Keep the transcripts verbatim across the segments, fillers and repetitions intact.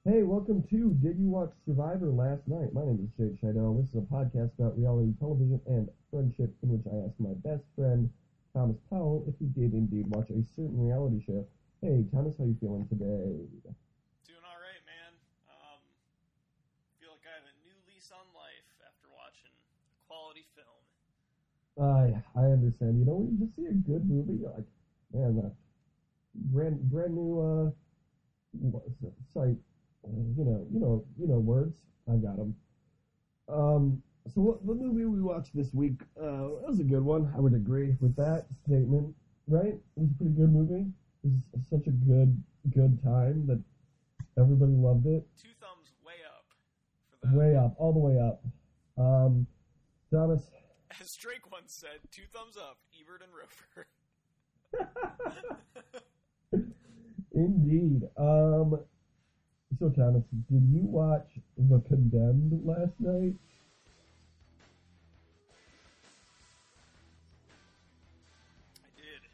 Hey, welcome to Did You Watch Survivor Last Night? My name is Jake Scheidel. This is a podcast about reality television and friendship in which I ask my best friend, Thomas Powell, if he did indeed watch a certain reality show. Hey, Thomas, how you feeling today? Doing all right, man. Um, feel like I have a new lease on life after watching a quality film. I I understand. You know, when you just see a good movie, you're like, man, uh, brand brand new uh, what is it, site. Uh, you know, you know, you know words. I got them. Um, so what, the movie we watched this week, uh, that was a good one. I would agree with that statement, right? It was a pretty good movie. It was such a good, good time that everybody loved it. Two thumbs way up for that. Way up, all the way up. Um, Thomas. As Drake once said, two thumbs up, Ebert and Rover. Indeed. Um, so Thomas, did you watch The Condemned last night? I did.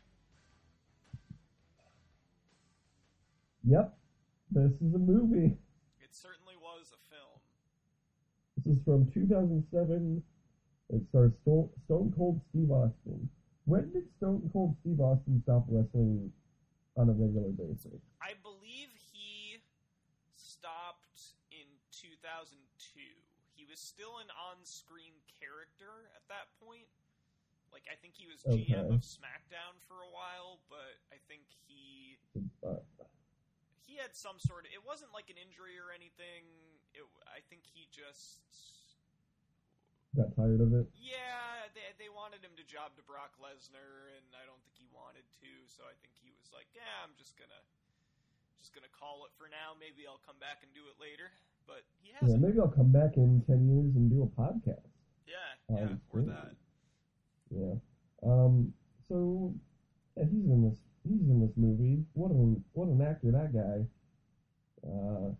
Yep. This is a movie. It certainly was a film. This is from two thousand seven. It stars Stone, Stone Cold Steve Austin. When did Stone Cold Steve Austin stop wrestling on a regular basis? I believe he stopped in two thousand two. He was still an on-screen character at that point. Like, I think he was Okay. G M of SmackDown for a while, but I think he... Uh, He had some sort of... It wasn't like an injury or anything. It, I think he just... got tired of it. Yeah, they, they wanted him to job to Brock Lesnar, and I don't think he wanted to, so I think he was like, yeah, I'm just gonna just gonna call it for now. Maybe I'll come back and do it later. But he Yeah, hasn't. maybe I'll come back in ten years and do a podcast. Yeah, Um, yeah, or that. Yeah. Um. So yeah, he's in this. He's in this movie. What an what an actor that guy. Uh.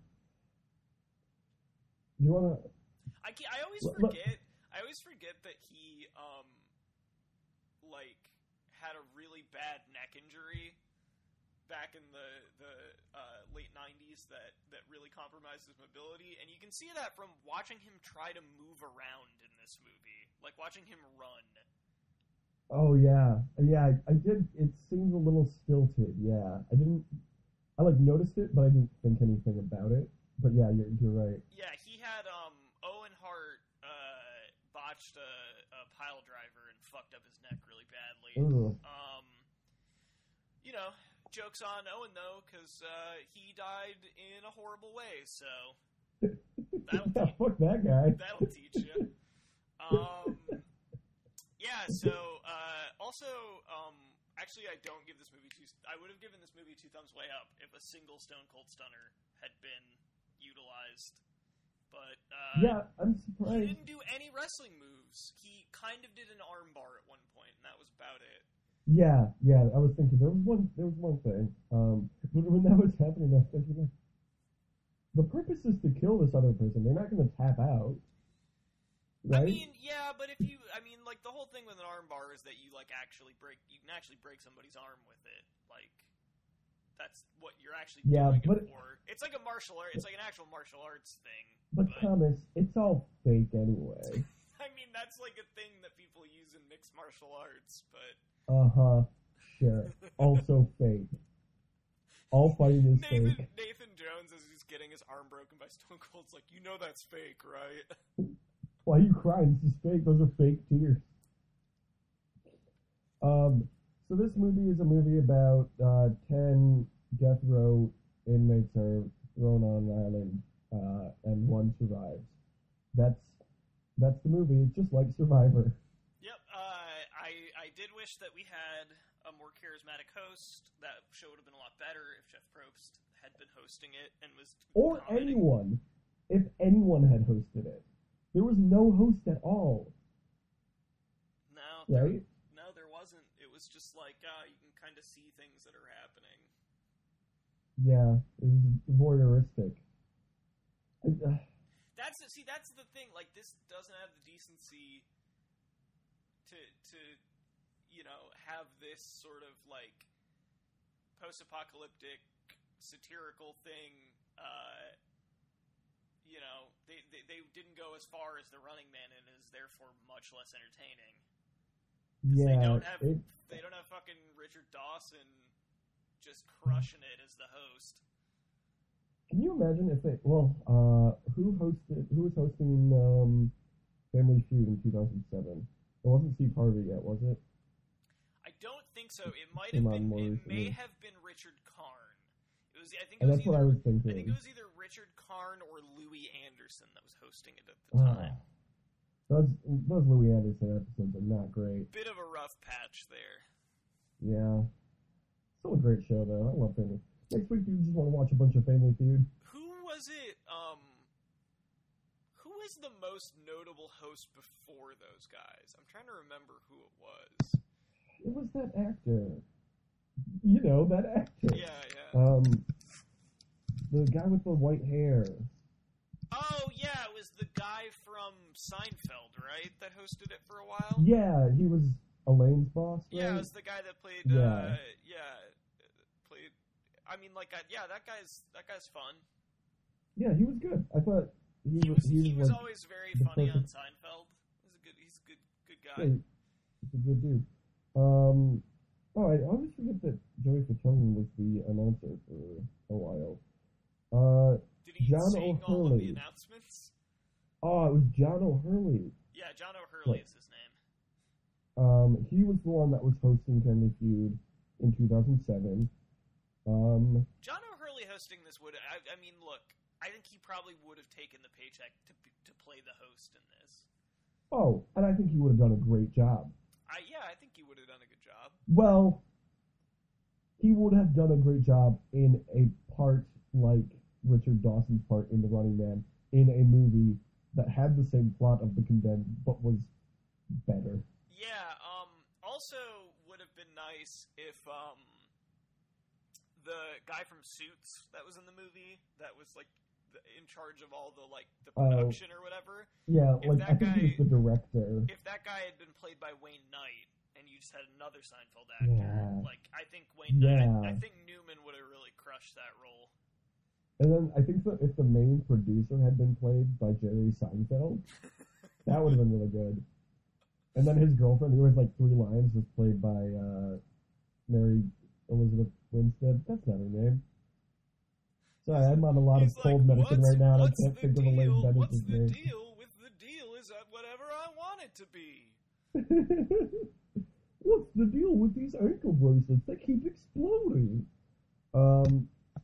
You wanna? I, can't, I always Look- look. forget... I always forget that he, um, like, had a really bad neck injury back in the the uh, late nineties that, that really compromised his mobility, and you can see that from watching him try to move around in this movie, like watching him run. Oh yeah, yeah. I, I did. It seems a little stilted. Yeah, I didn't. I like noticed it, but I didn't think anything about it. But yeah, you're you're right. Yeah, he had um, Owen Hart uh, botched a, a pile driver and fucked up his neck really badly. Ugh. Um, you know, joke's on Owen though, because uh, he died in a horrible way. So that'll Yeah, teach, fuck that guy. that'll teach you. Um, yeah. So uh, also, um, actually, I don't give this movie two. I would have given this movie two thumbs way up if a single Stone Cold Stunner had been utilized. But uh, Yeah, I'm he surprised. didn't do any wrestling moves. He kind of did an armbar at one point, and that was about it. Yeah, yeah. I was thinking there was one. There was one thing. Um, when, when that was happening, I was thinking, like, the purpose is to kill this other person. They're not going to tap out, right? I mean, yeah, but if you, I mean, like, the whole thing with an armbar is that you, like, actually break, you can actually break somebody's arm with it. Like, that's what you're actually Yeah, doing but- it for. It's like a martial art, it's like an actual martial arts thing. but but- Thomas, it's all fake anyway. I mean, that's like a thing that people use in mixed martial arts, but... Uh huh. Sure. Also fake. All fighting is Nathan, fake. Nathan Jones, as he's getting his arm broken by Stone Cold's like, you know that's fake, right? Why are you crying? This is fake. Those are fake tears. Um. So this movie is a movie about uh, ten death row inmates are thrown on an island, uh, and one survives. That's that's the movie. It's just like Survivor. Yep, uh, I I did wish that we had a more charismatic host. That show would have been a lot better if Jeff Probst had been hosting it and was Or commenting. anyone, if anyone had hosted it. There was no host at all, No, there, right? no, there wasn't. It was just like uh, you can kind of see things that are happening. Yeah, it was voyeuristic. I, uh, That's see, that's the thing. Like, this doesn't have the decency to to you know have this sort of like post-apocalyptic satirical thing uh, you know, they, they, they didn't go as far as the Running Man and is therefore much less entertaining. Yeah, they don't have it, they don't have fucking Richard Dawson just crushing it as the host. can you imagine if they? Well, uh, who hosted? Who was hosting um, Family Feud in two thousand seven? It wasn't Steve Harvey yet, was it? I don't think so. It might have been. It may have been Richard Karn. It was. I think. It And was that's either, what I was thinking. I think it was either Richard Karn or Louis Anderson that was hosting it at the Ah. time. Those those Louis Anderson episodes are not great. Bit of a rough patch there. Yeah. Still a great show, though. I love Family. Next week, you just want to watch a bunch of Family Feud. Who was it? Um, who was the most notable host before those guys? I'm trying to remember who it was. It was that actor. You know, that actor. Yeah, yeah. Um, the guy with the white hair. Oh, yeah, it was the guy from Seinfeld, right? That hosted it for a while? Yeah, he was Elaine's boss, right? Yeah, it was the guy that played, Yeah. uh, yeah, played, I mean, like, uh, yeah, that guy's, that guy's fun. Yeah, he was good. I thought he, He was, he was, he was like, always very the funny on perfect- Seinfeld. He's a good, he's a good, good guy. yeah, he's a good dude. Um, oh, I always forget that Joey Fatone was the announcer for a while. Uh, Did he John sing all of the O'Hurley. announcements? oh, it was John O'Hurley. Yeah, John O'Hurley Right. is his name. Um, he was the one that was hosting Family Feud in two thousand seven. Um, John O'Hurley hosting this would, I, I mean, look, I think he probably would have taken the paycheck to to play the host in this. oh, and I think he would have done a great job. I yeah, I think he would have done a good job. Well, he would have done a great job in a part like Richard Dawson's part in The Running Man in a movie that had the same plot of The Condemned, but was better. Yeah. Um. Also, would have been nice if um the guy from Suits that was in the movie that was like the, in charge of all the like the Oh. production or whatever. Yeah, If like I that think he was guy- the director. If that guy had been played by Wayne Knight and you just had another Seinfeld actor, Yeah. like I think Wayne Knight, Yeah. I think Newman would have really crushed that role. And then I think that if the main producer had been played by Jerry Seinfeld, that would have been really good. And then his girlfriend, who has like three lines, was played by uh, Mary Elizabeth Winstead. That's not her name. Sorry, I'm on a lot He's of cold like, medicine what's, right now, and I what's can't the think of deal? Elaine What's Bennett's the name. deal with the deal is that whatever I want it to be. What's the deal with these ankle bracelets? They keep exploding. Um.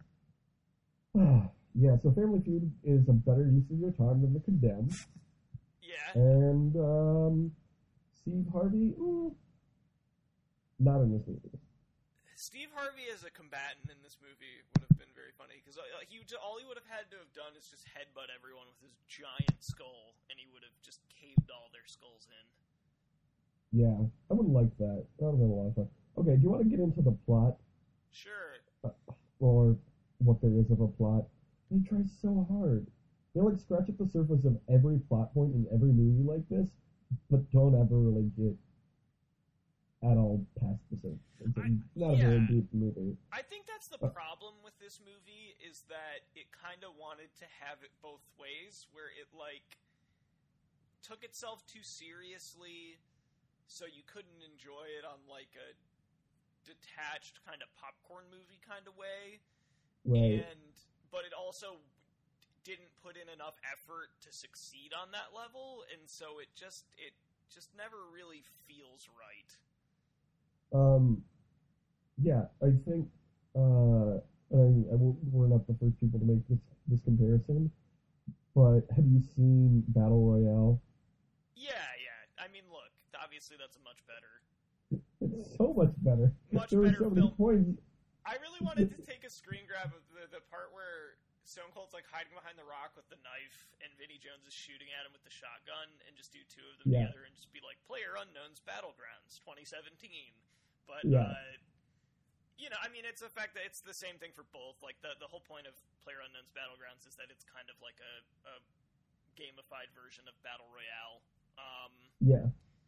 Yeah, so Family Feud is a better use of your time than The Condemned. Yeah. And um, Steve Harvey, mm, not in this movie. Steve Harvey as a combatant in this movie would have been very funny because uh, he would- all he would have had to have done is just headbutt everyone with his giant skull, and he would have just caved all their skulls in. Yeah, I would like that. That would have been a lot of fun. Okay, do you want to get into the plot, Sure. or what there is of a plot? They try so hard. They like scratch at the surface of every plot point in every movie like this, but don't ever really get at all past the surface. It's I- not a very yeah. deep movie. I think that's the Uh, problem with this movie is that it kind of wanted to have it both ways, where it like took itself too seriously, so you couldn't enjoy it on like a detached kind of popcorn movie kind of way, Right. and but it also didn't put in enough effort to succeed on that level, and so it just it just never really feels right. Um, yeah, I think, uh, I mean, I won't- we're not the first people to make this, this comparison, but have you seen Battle Royale? Yeah, yeah. I mean, look, obviously that's a much better. It's so much better. Much there were better so many film. points. I really wanted to take a screen grab of the, the part where Stone Cold's like hiding behind the rock with the knife, and Vinnie Jones is shooting at him with the shotgun, and just do two of them Yeah. together and just be like, Player Unknown's Battlegrounds twenty seventeen. But, Yeah. uh, you know, I mean, it's the fact that it's the same thing for both. Like, the, the whole point of Player Unknown's Battlegrounds is that it's kind of like a, a gamified version of Battle Royale. Um, Yeah.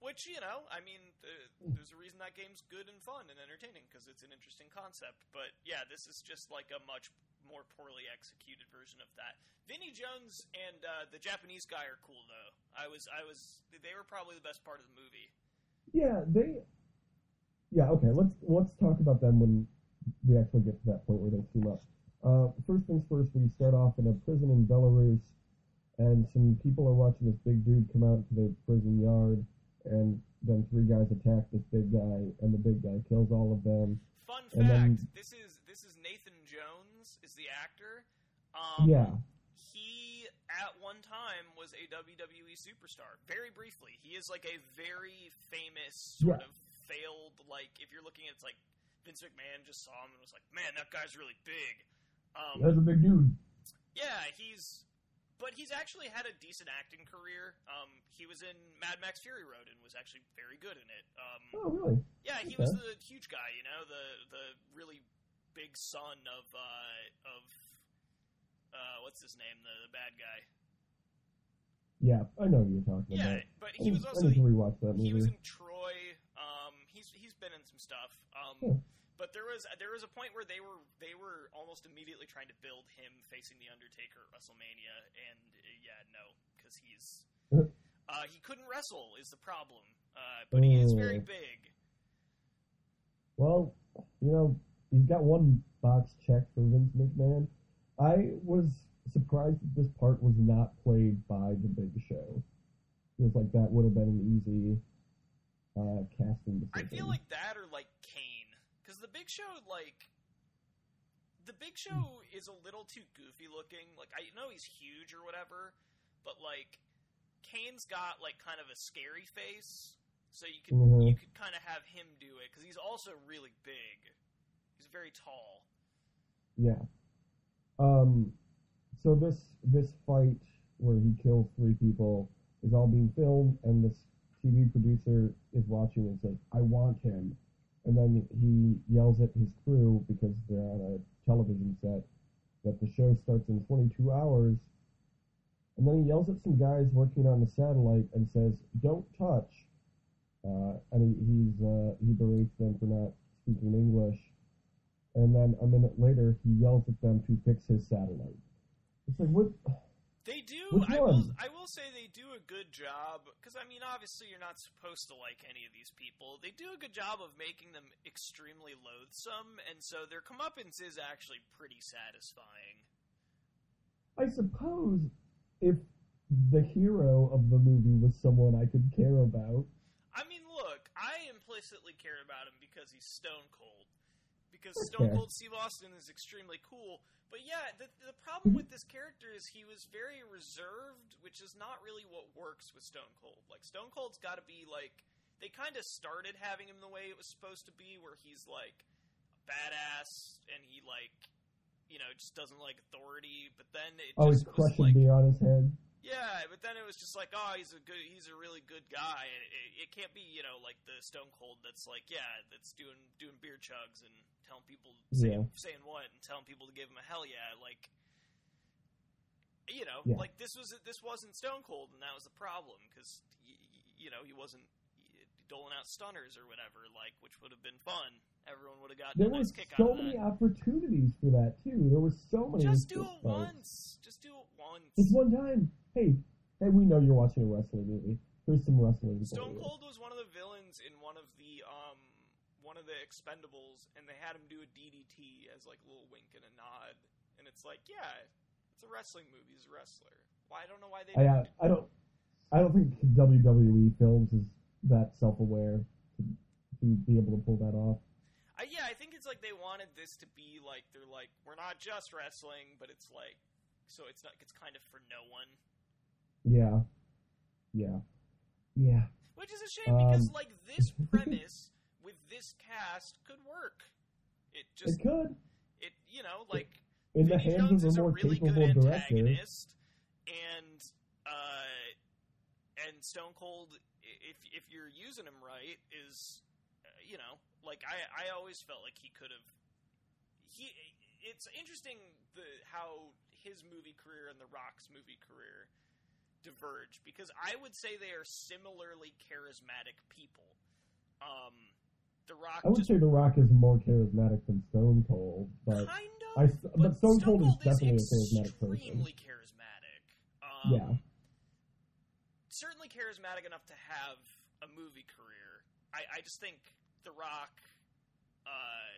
Which, you know, I mean, uh, there's a reason that game's good and fun and entertaining, because it's an interesting concept. But, yeah, this is just like a much more poorly executed version of that. Vinnie Jones and uh, the Japanese guy are cool, though. I was, I was, they were probably the best part of the movie. Yeah, they... Yeah, okay, let's let's talk about them when we actually get to that point where they team up. Uh, first things first, we start off in a prison in Belarus, and some people are watching this big dude come out to the prison yard, and then three guys attack this big guy, and the big guy kills all of them. Fun and fact: then, this is this is Nathan Jones is the actor. Um, yeah, he at one time was a W W E superstar, very briefly. He is like a very famous sort yeah. of failed. Like if you're looking at it's like Vince McMahon just saw him and was like, "Man, that guy's really big." Um, That's a big dude. Yeah, he's. But he's actually had a decent acting career. Um, he was in Mad Max Fury Road and was actually very good in it. Um, Oh, really? yeah, he Okay. was the huge guy, you know, the the really big son of uh, of uh, what's his name, the, the bad guy. Yeah, I know who you're talking Yeah, about. but he was I also need to rewatch that movie. he was in Troy. Um, he's he's been in some stuff. Um, Yeah. But there was there was a point where they were they were almost immediately trying to build him facing the Undertaker at WrestleMania, and uh, yeah, no, because he's uh, he couldn't wrestle is the problem. Uh, but he is very Oh. big. Well, you know, he's got one box checked for Vince McMahon. I was surprised that this part was not played by The Big Show. Feels like that would have been an easy uh, casting decision. I feel like that or like Kane, because the Big Show like the Big Show is a little too goofy looking. Like I know he's huge or whatever, but like Kane's got like kind of a scary face, so you could Mhm. you could kind of have him do it because he's also really big. He's very tall. Yeah. Um. So this this fight where he kills three people is all being filmed, and this T V producer is watching and says, "I want him," and then he yells at his crew because they're on a television set that the show starts in twenty-two hours, and then he yells at some guys working on the satellite and says, "Don't touch," uh, and he he's uh, he berates them for not speaking English. And then a minute later, he yells at them to fix his satellite. It's like, what? They do. Which I will. one? I will say they do a good job because I mean, obviously, you're not supposed to like any of these people. They do a good job of making them extremely loathsome, and so their comeuppance is actually pretty satisfying. I suppose if the hero of the movie was someone I could care about. I mean, look, I implicitly care about him because he's Stone Cold. Because Okay. Stone Cold Steve Austin is extremely cool. But yeah, the, the problem with this character is he was very reserved, which is not really what works with Stone Cold. Like, Stone Cold's got to be, like, they kind of started having him the way it was supposed to be, where he's, like, a badass, and he, like, you know, just doesn't like authority, but then it Oh, he's just was, crushing like... beer on his head. Yeah, but then it was just like, oh, he's a good, he's a really good guy. It, it, it can't be, you know, like the Stone Cold that's like, yeah, that's doing doing beer chugs and telling people saying, Yeah. saying what and telling people to give him a hell yeah, like, you know, Yeah. like this was this wasn't Stone Cold, and that was the problem because you know he wasn't doling out stunners or whatever, like which would have been fun. Everyone would have gotten There a were nice kick so out of many that. opportunities for that too. There were so many. Just do it fights. once. Just do it once. Just one time. Hey, hey, we know you're watching a wrestling movie. Here's some wrestling. for Stone you. Cold was one of the villains in one of the um one of the Expendables, and they had him do a D D T as like a little wink and a nod, and it's like, yeah, it's a wrestling movie. He's a wrestler. Why I don't know why they. I, uh, I don't. I don't think W W E Films is that self-aware to, to be able to pull that off. I, yeah, I think it's like they wanted this to be like they're like we're not just wrestling, but it's like so it's not it's kind of for no one. Yeah. Yeah. Yeah. Which is a shame Um, because like this premise with this cast could work. It It just could. it you know like. In the Vinnie hands Jones of is a a more really good capable director. antagonist, and uh, and Stone Cold, if if you're using him right, is uh, you know like I, I always felt like he could have he. It's interesting the how his movie career and The Rock's movie career diverge, because I would say they are similarly charismatic people. Um, The Rock. I would just, say The Rock is more charismatic than Stone Cold, but kind of. I, but, but Stone, Stone Cold is definitely a charismatic person. extremely charismatic. Um, Yeah. Certainly charismatic enough to have a movie career. I, I just think The Rock uh,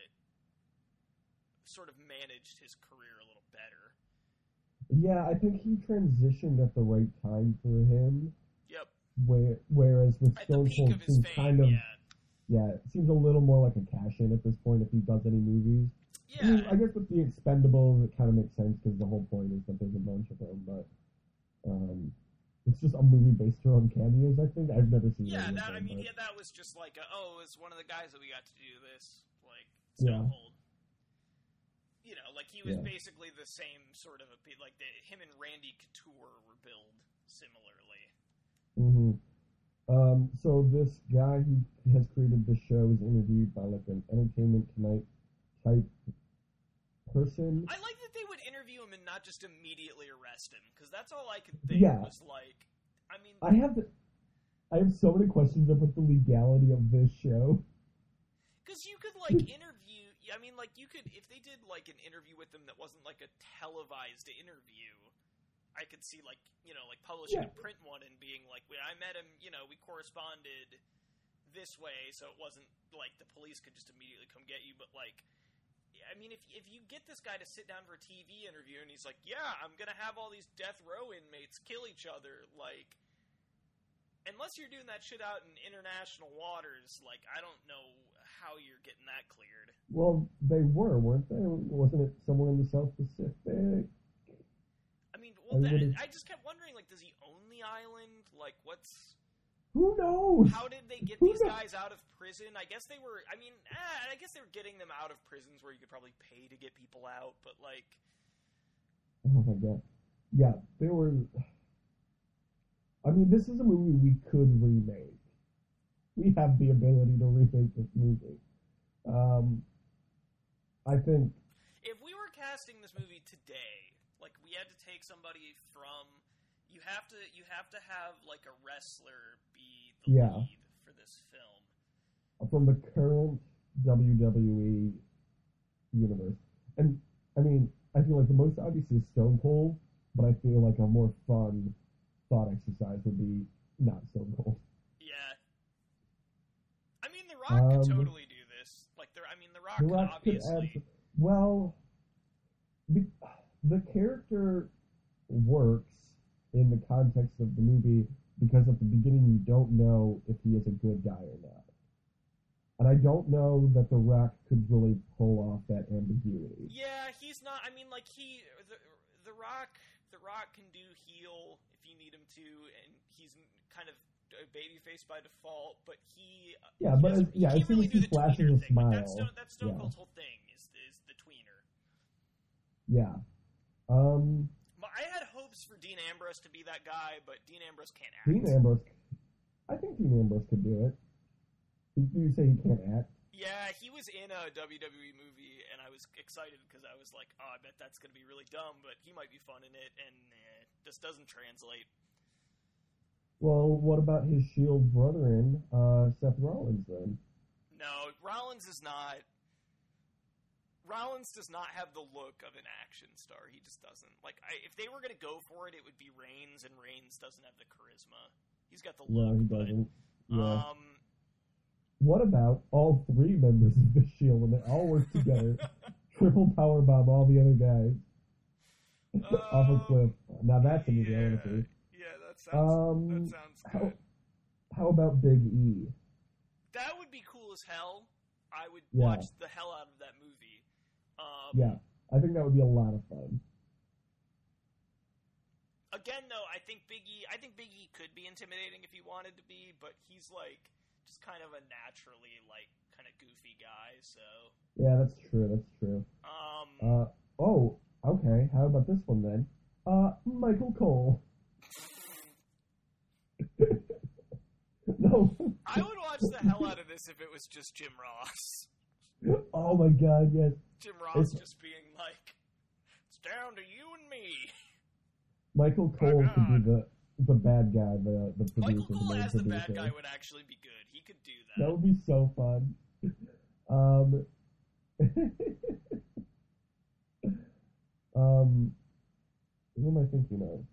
sort of managed his career a little better. Yeah, I think he transitioned at the right time for him. Yep. Where, whereas with At Stone the peak Cold, of his seems fame, kind of yeah. yeah, it seems a little more like a cash in at this point if he does any movies. Yeah. I mean, I guess with the Expendables, it kind of makes sense because the whole point is that there's a bunch of them, but um, it's just a movie based around cameos. I think I've never seen. Yeah, any that of I them, mean, but, yeah, that was just like, a, oh, it's one of the guys that we got to do this, like Yeah. Stone Cold. You know, like he was Yeah. basically the same sort of a like the, him and Randy Couture were billed similarly. hmm Um, so this guy who has created this show is interviewed by like an Entertainment Tonight type person. I like that they would interview him and not just immediately arrest him, because that's all I could think Yeah. was like, I mean, I have the, I have so many questions about the legality of this show. because you could like interview. I mean, like you could if they did like an interview with them that wasn't like a televised interview. I could see, like, you know, like publishing Yeah. a print one and being like, when I met him, you know, we corresponded this way, so it wasn't like the police could just immediately come get you. But, like, I mean, if if you get this guy to sit down for a T V interview and he's like, yeah, I'm going to have all these death row inmates kill each other, like, unless you're doing that shit out in international waters, like, I don't know how you're getting that cleared. Well, they were, weren't they? Wasn't it somewhere in the South Pacific? I mean, well, I that, would've- I just kept wondering, like, does he own the island? Like, what's... Who knows? How did they get Who these knows? guys out of prison? I guess they were, I mean, eh, I guess they were getting them out of prisons where you could probably pay to get people out, but, like... Oh my god. Yeah, there were... I mean, this is a movie we could remake. We have the ability to remake this movie. Um, I think... If we were casting this movie today, like, we had to take somebody from... You have to you have to have, like, a wrestler be the Yeah. lead for this film. From the current W W E universe. And, I mean, I feel like the most obvious is Stone Cold, but I feel like a more fun thought exercise would be not Stone Cold. Yeah. I mean, The Rock could Um, totally do this. Like, the, I mean, The Rock, The could Rock could obviously... add... Well, the, the character works in the context of the movie because at the beginning you don't know if he is a good guy or not. And I don't know that The Rock could really pull off that ambiguity. Yeah, he's not. I mean, like he, the, the Rock, the Rock can do heel if you need him to, and he's kind of a babyface by default. But he, Yeah, he but doesn't- as- yeah, he as can't soon really as he do the flashes tweener a thing. Like, that's smile, Stone, that's Stone yeah. Cold's whole thing is is the tweener. Yeah. Um, But I had hopes for Dean Ambrose to be that guy, but Dean Ambrose can't act. Dean Ambrose, I think Dean Ambrose could do it. You, you say he can't act? Yeah, he was in a W W E movie, and I was excited because I was like, oh, I bet that's going to be really dumb, but he might be fun in it, and eh, just doesn't translate. Well, what about his Shield brother-in, uh, Seth Rollins, then? No, Rollins is not... Rollins does not have the look of an action star. He just doesn't. Like, I, if they were going to go for it, it would be Reigns, and Reigns doesn't have the charisma. He's got the No, look, he but... doesn't. Yeah. Um, What about all three members of the Shield when they all work together, triple powerbomb all the other guys off a cliff? Now that's a movie I yeah, want to see. yeah, that sounds, Um, that sounds how, good. how about Big E? That would be cool as hell. I would Yeah. watch the hell out of that movie. Um, Yeah, I think that would be a lot of fun. Again, though, I think Big E. I think Big E could be intimidating if he wanted to be, but he's like just kind of a naturally like kind of goofy guy. So. Yeah, that's true. That's true. Um. Uh oh. Okay. How about this one then? Uh, Michael Cole. No. I would watch the hell out of this if it was just Jim Ross. Oh my God! Yes. Jim Ross It's- just being like, "It's down to you and me." Michael Cole could be God. the the bad guy, the the producer, Michael the Gould main as the producer. bad guy would actually be good. He could do That that. would be so fun. Um, um, who am I thinking of?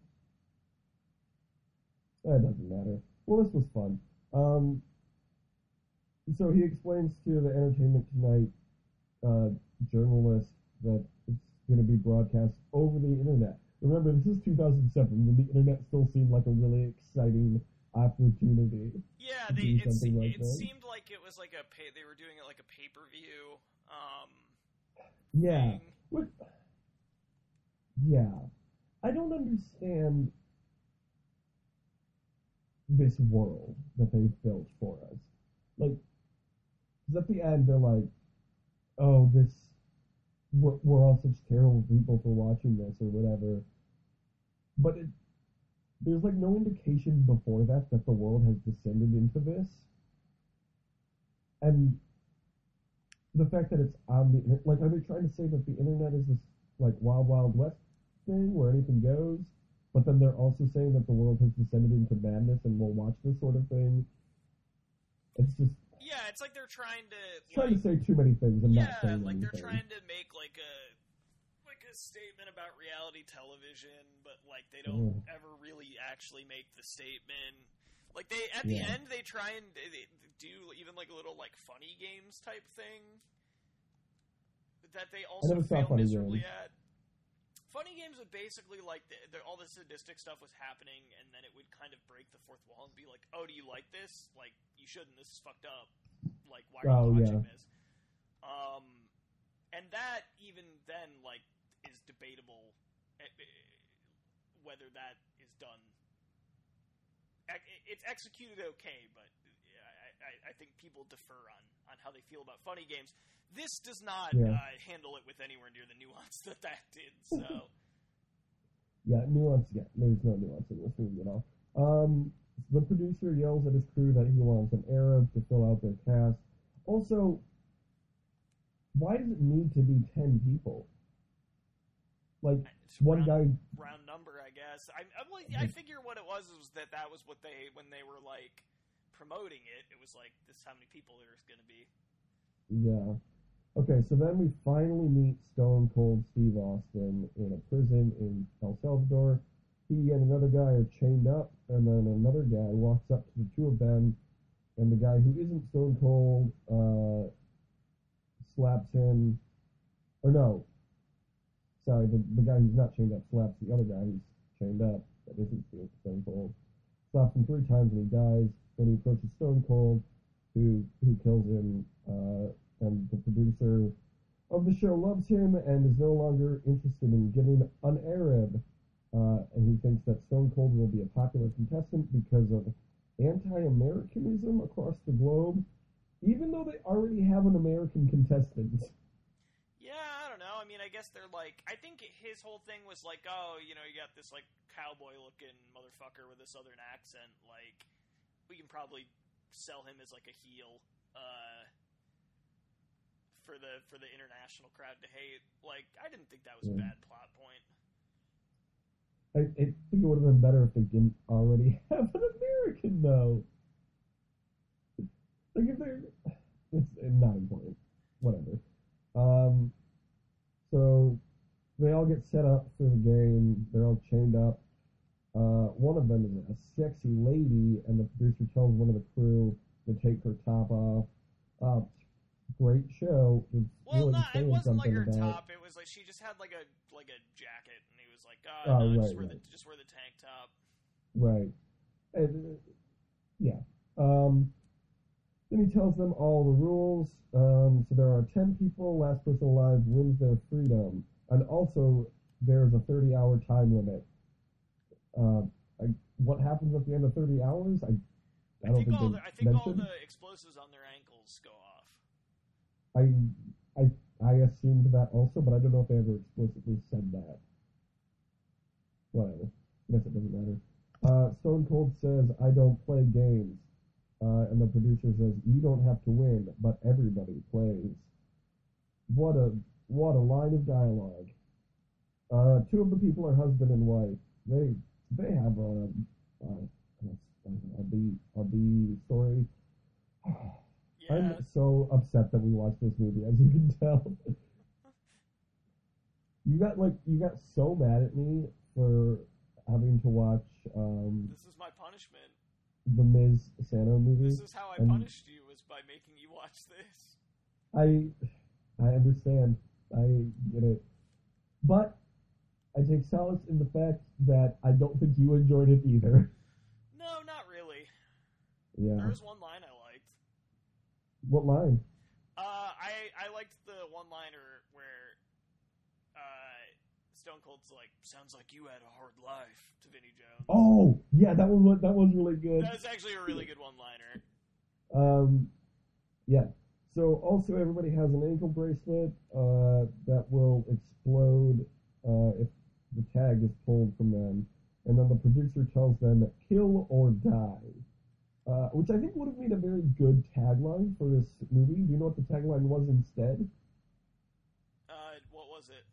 That doesn't matter. Well, this was fun. Um, so he explains to the Entertainment Tonight uh, journalist that it's going to be broadcast over the internet. Remember, this is two thousand seven when the internet still seemed like a really exciting opportunity. Yeah, to they do it, se- something like it this. seemed like it was like a pay, they were doing it like a pay per view. Um, Yeah. thing. What? Yeah. I don't understand this world that they've built for us. Like, 'cause at the end they're like, "Oh, this, we're, we're all such terrible people for watching this or whatever," but it, there's like no indication before that that the world has descended into this, and the fact that it's on the inter- like, are they trying to say that the internet is this like wild wild west thing where anything goes? But then they're also saying that the world has descended into madness and we'll watch this sort of thing. It's just Yeah, it's like they're trying to trying like, to say too many things and yeah, not saying like they're anything. trying to make like a like a statement about reality television, but like they don't Ugh. ever really actually make the statement. Like they at the Yeah. end they try and they do even like a little like funny games type thing that they also never saw fail Funny miserably Games. at. Funny games would basically like the, the, all the sadistic stuff was happening, and then it would kind of break the fourth wall and be like, "Oh, do you like this? Like, you shouldn't. This is fucked up. Like, why are Oh, you watching yeah. this?" Um, and that even then, like, is debatable eh, eh, whether that is done. Ec- It's executed okay, but I, I, I think people defer on, on how they feel about funny games. This does not Yeah. uh, handle it with anywhere near the nuance that that did. So. Yeah, nuance. Yeah, there's no nuance in this movie at all. Um, the producer yells at his crew that he wants an Arab to fill out their cast. Also, why does it need to be ten people? Like, It's one round, guy. round number, I guess. I, I, well, I figure what it was was that that was what they when they were like promoting it. It was like this is how many people there's going to be. Yeah. Okay, so then we finally meet Stone Cold Steve Austin in a prison in El Salvador. He and another guy are chained up, and then another guy walks up to the two of them, and the guy who isn't Stone Cold uh, slaps him. Or no, sorry, the, the guy who's not chained up slaps the other guy who's chained up, that isn't Stone Cold. Slaps him three times and he dies. Then he approaches Stone Cold, who who kills him. Uh, and the producer of the show loves him and is no longer interested in getting an Arab. Uh, and he thinks that Stone Cold will be a popular contestant because of anti-Americanism across the globe, even though they already have an American contestant. Yeah, I don't know. I mean, I guess they're like. I think his whole thing was like, oh, you know, you got this like cowboy-looking motherfucker with a southern accent. Like, we can probably sell him as like a heel. Uh, for the for the international crowd to hate. Like, I didn't think that was a Yeah. bad plot point. I, I think it would have been better if they didn't already have an American, though. Like, if they're... It's not important. Whatever. Um, so, they all get set up for the game. They're all chained up. Uh, one of them is a sexy lady, and the producer tells one of the crew to take her top off. Uh, great show. It's Well, really no, it saying wasn't like something her about, top. It was like she just had like a like a jacket, and he was like, "Oh, Oh, no, right, just wear right. the just wear the tank top." Right. And, uh, yeah. Um, then he tells them all the rules. Um, so there are ten people. Last person alive wins their freedom. And also, there's a thirty-hour time limit. Uh, I, what happens at the end of thirty hours? I, I, I don't think think all they the I think all mentioned. the explosives on their ankles go off. I, I, I assumed that also, but I don't know if they ever explicitly said that. Whatever. I guess it doesn't matter. Uh, Stone Cold says, "I don't play games." Uh, and the producer says, "You don't have to win, but everybody plays." What a what a line of dialogue. Uh, two of the people are husband and wife. They they have a Uh, uh, the uh, the story. I'm Yeah. so upset that we watched this movie, as you can tell. You got like you got so mad at me for having to watch um, This is my punishment. the Miz Sano movie, This is how I and punished you, was by making you watch this. I I understand, I get it, but I take solace in the fact that I don't think you enjoyed it either. No, not really. Yeah. There was one line I liked. What line? Uh, I I liked the one-liner where uh, Stone Cold's like, "Sounds like you had a hard life," to Vinnie Jones. Oh, yeah, that one was that was really good. That was actually a really good one-liner. Um, yeah. So also everybody has an ankle bracelet uh, that will explode uh, if the tag is pulled from them, and then the producer tells them "kill or die," uh, which I think would have made a very good tagline for this movie. Do you know what the tagline was instead? Uh, what was it?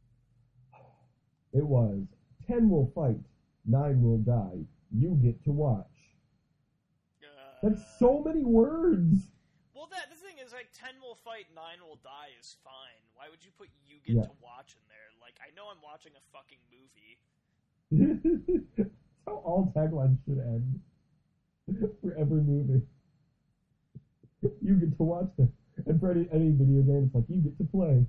It was ten will fight, nine will die. You get to watch. Uh, That's so many words. Well, that the thing is, like, ten will fight, nine will die is fine. Why would you put "you get Yeah. to watch" in there? Like, I know I'm watching a fucking movie. That's how all taglines should end for every movie. You get to watch them, and for any, any video game, it's like you get to play.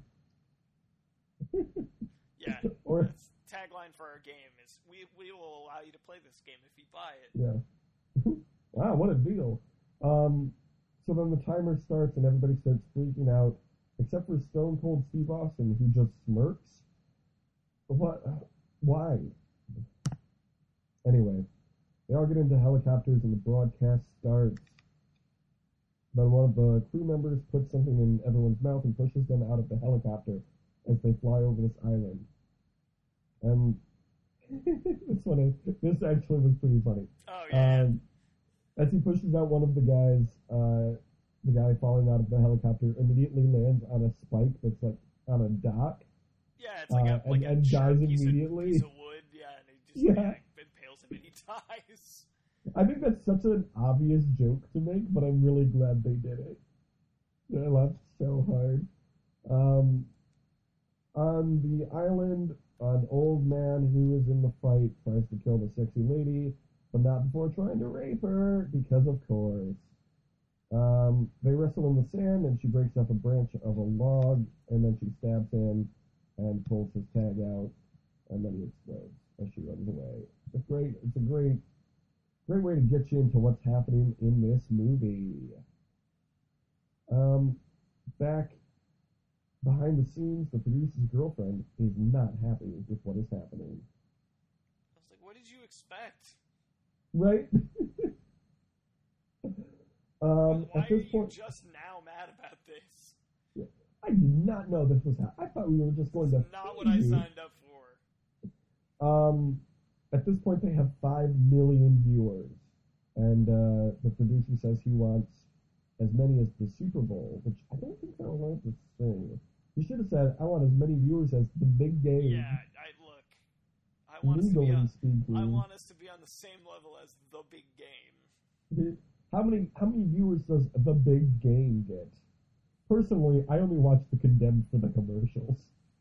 Yeah, Or that's tagline for our game is we we will allow you to play this game if you buy it. yeah. Wow, what a deal. Um, so then the timer starts and everybody starts freaking out, except for Stone Cold Steve Austin, who just smirks. What? Why? Anyway, they all get into helicopters and the broadcast starts. Then one of the crew members puts something in everyone's mouth and pushes them out of the helicopter as they fly over this island. And this one is, this actually was pretty funny. Oh yeah. Um, as he pushes out one of the guys, uh, the guy falling out of the helicopter immediately lands on a spike that's like on a dock. Yeah, it's like uh, a like and- a and sharp dies piece of, immediately. piece of wood. Yeah, and it just Yeah. yeah, impales him and he dies. I think that's such an obvious joke to make, but I'm really glad they did it. I laughed so hard. Um, on the island, an old man who is in the fight tries to kill the sexy lady, but not before trying to rape her, because of course. Um, they wrestle in the sand, and she breaks off a branch of a log, and then she stabs him and pulls his tag out, and then he explodes as she runs away. It's great. It's a great, great way to get you into what's happening in this movie. Um, back behind the scenes, the producer's girlfriend is not happy with what is happening. I was like, what did you expect? Right? um, Why at this are you point, just now mad about this? I did not know this was happening. I thought we were just going This to. is not what I feed you. signed up for. Um, at this point, they have five million viewers, and uh, the producer says he wants as many as the Super Bowl, which I don't think they're allowed to say. He should have said, "I want as many viewers as the big game." Yeah, I look. I want us to be Legally on. speaking. I want us to be on the same level as the big game. How many how many viewers does the big game get? Personally, I only watch the Condemned for the commercials.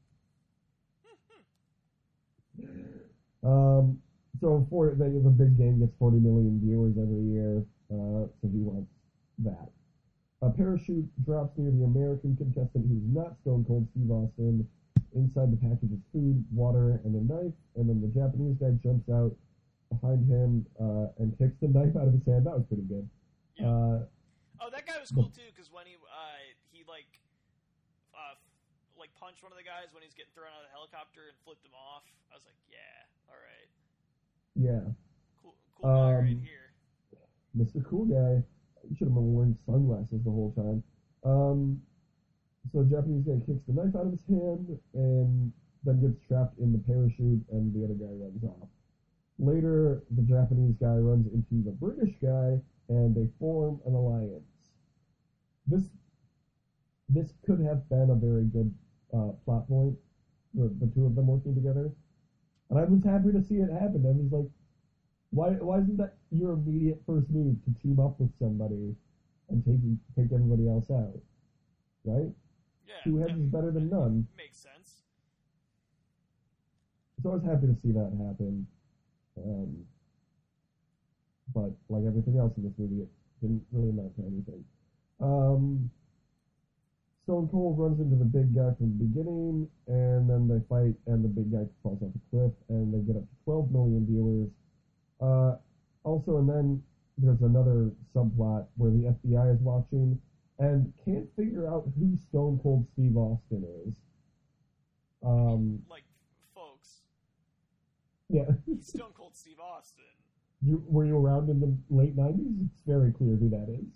um, so for the the big game gets forty million viewers every year, uh, so he wants that. A parachute drops near the American contestant who's not Stone Cold Steve Austin. Inside the package is food, water, and a knife, and then the Japanese guy jumps out behind him uh, and takes the knife out of his hand. That was pretty good. Yeah. Uh, Oh, that guy was cool too, because when he uh, he like uh, like punched one of the guys when he was getting thrown out of the helicopter and flipped him off. I was like, yeah, all right, yeah. cool, cool guy Um, right here. Mister Cool Guy. You should have been wearing sunglasses the whole time. Um, so the Japanese guy kicks the knife out of his hand and then gets trapped in the parachute, and the other guy runs off. Later, the Japanese guy runs into the British guy, and they form an alliance. This this could have been a very good uh, plot point, the, the two of them working together. And I was happy to see it happen. I was like, Why why isn't that your immediate first move to team up with somebody and take take everybody else out? Right? Yeah, Two heads that, is better than that none. makes sense. So I was happy to see that happen. Um, but like everything else in this movie, it didn't really amount to anything. Um, Stone Cold runs into the big guy from the beginning, and then they fight, and the big guy falls off a cliff, and they get up to twelve million viewers. Uh, also, and then there's another subplot where the F B I is watching and can't figure out who Stone Cold Steve Austin is. Um, Like, folks, yeah. he's Stone Cold Steve Austin. You, were you around in the late nineties? It's very clear who that is.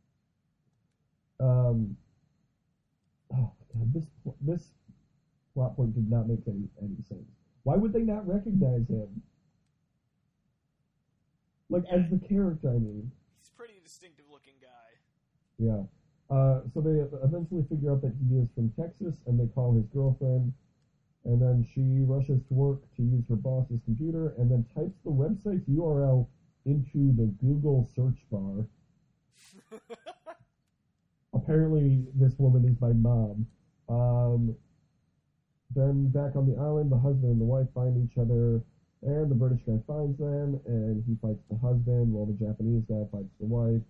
Um, oh god, this this plot point did not make any any sense. Why would they not recognize him? Like Yeah. as the character, I mean. He's a pretty distinctive looking guy. Yeah. Uh, so they eventually figure out that he is from Texas, and they call his girlfriend. And then she rushes to work to use her boss's computer, and then types the website's U R L into the Google search bar. Apparently, this woman is my mom. Um, then back on the island, the husband and the wife find each other, and the British guy finds them, and he fights the husband while the Japanese guy fights the wife.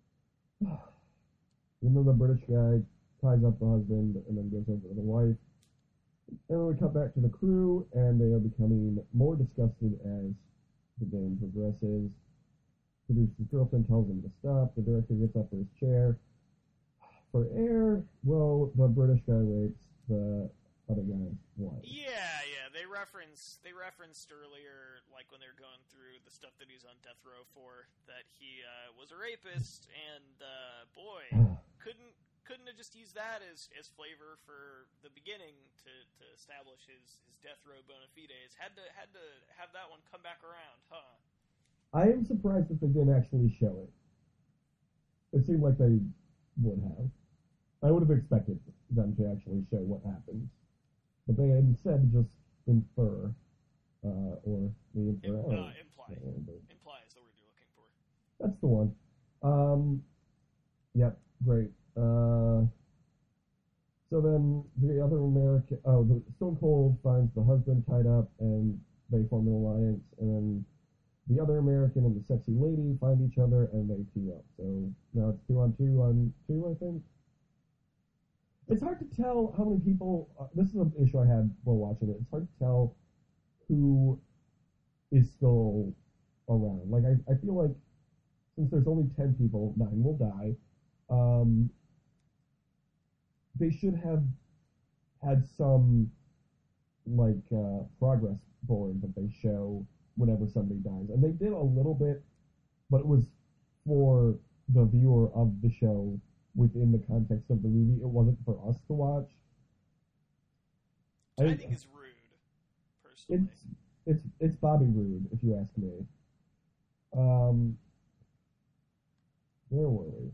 Even though the British guy ties up the husband and then goes over to the wife. And then we cut back to the crew, and they are becoming more disgusted as the game progresses. Producer's girlfriend tells him to stop. The director gets up for his chair. For air, well, the British guy rapes the other guy's wife. Yeah, yeah. They reference they referenced earlier, like when they're going through the stuff that he's on death row for, that he uh, was a rapist, and uh, boy, couldn't couldn't have just used that as, as flavor for the beginning to, to establish his, his death row bona fides. Had to had to have that one come back around, huh? I am surprised that they didn't actually show it. It seemed like they would have. I would have expected them to actually show what happens. But they instead just infer, uh, or we infer. Im- uh, imply. Uh, imply is the word you're looking for. That's the one. Um, yep, great. Uh, so then the other American, oh, the Stone Cold finds the husband tied up, and they form an alliance, and then the other American and the sexy lady find each other, and they team up. So now it's two on two on two, I think. It's hard to tell how many people. Uh, this is an issue I had while watching it. It's hard to tell who is still around. Like I, I feel like since there's only ten people, nine will die. Um, they should have had some like uh, progress board that they show whenever somebody dies, and they did a little bit, but it was for the viewer of the show. Within the context of the movie, it wasn't for us to watch. I, I think it's rude, personally. It's it's it's Bobby Roode, if you ask me. Um, where were we?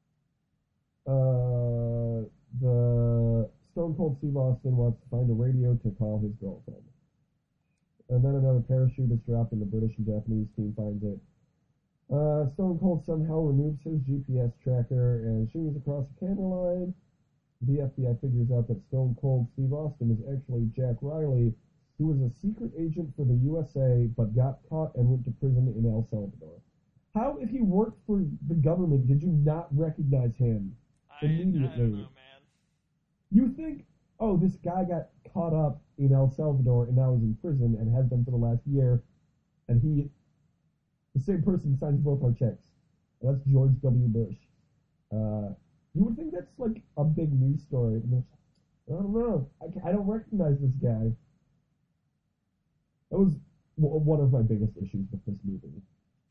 Uh, the Stone Cold Steve Austin wants to find a radio to call his girlfriend, and then another parachute is dropped, and the British and Japanese team finds it. Uh, Stone Cold somehow removes his G P S tracker and shoots across the camera line. The F B I figures out that Stone Cold Steve Austin is actually Jack Riley, who was a secret agent for the U S A but got caught and went to prison in El Salvador. How, if he worked for the government, did you not recognize him I, immediately? I don't know, man. You think, oh, this guy got caught up in El Salvador and now is in prison and has been for the last year, and he... The same person signs both our checks. That's George W. Bush. Uh, you would think that's like a big news story. I don't know. I, I don't recognize this guy. That was w- one of my biggest issues with this movie.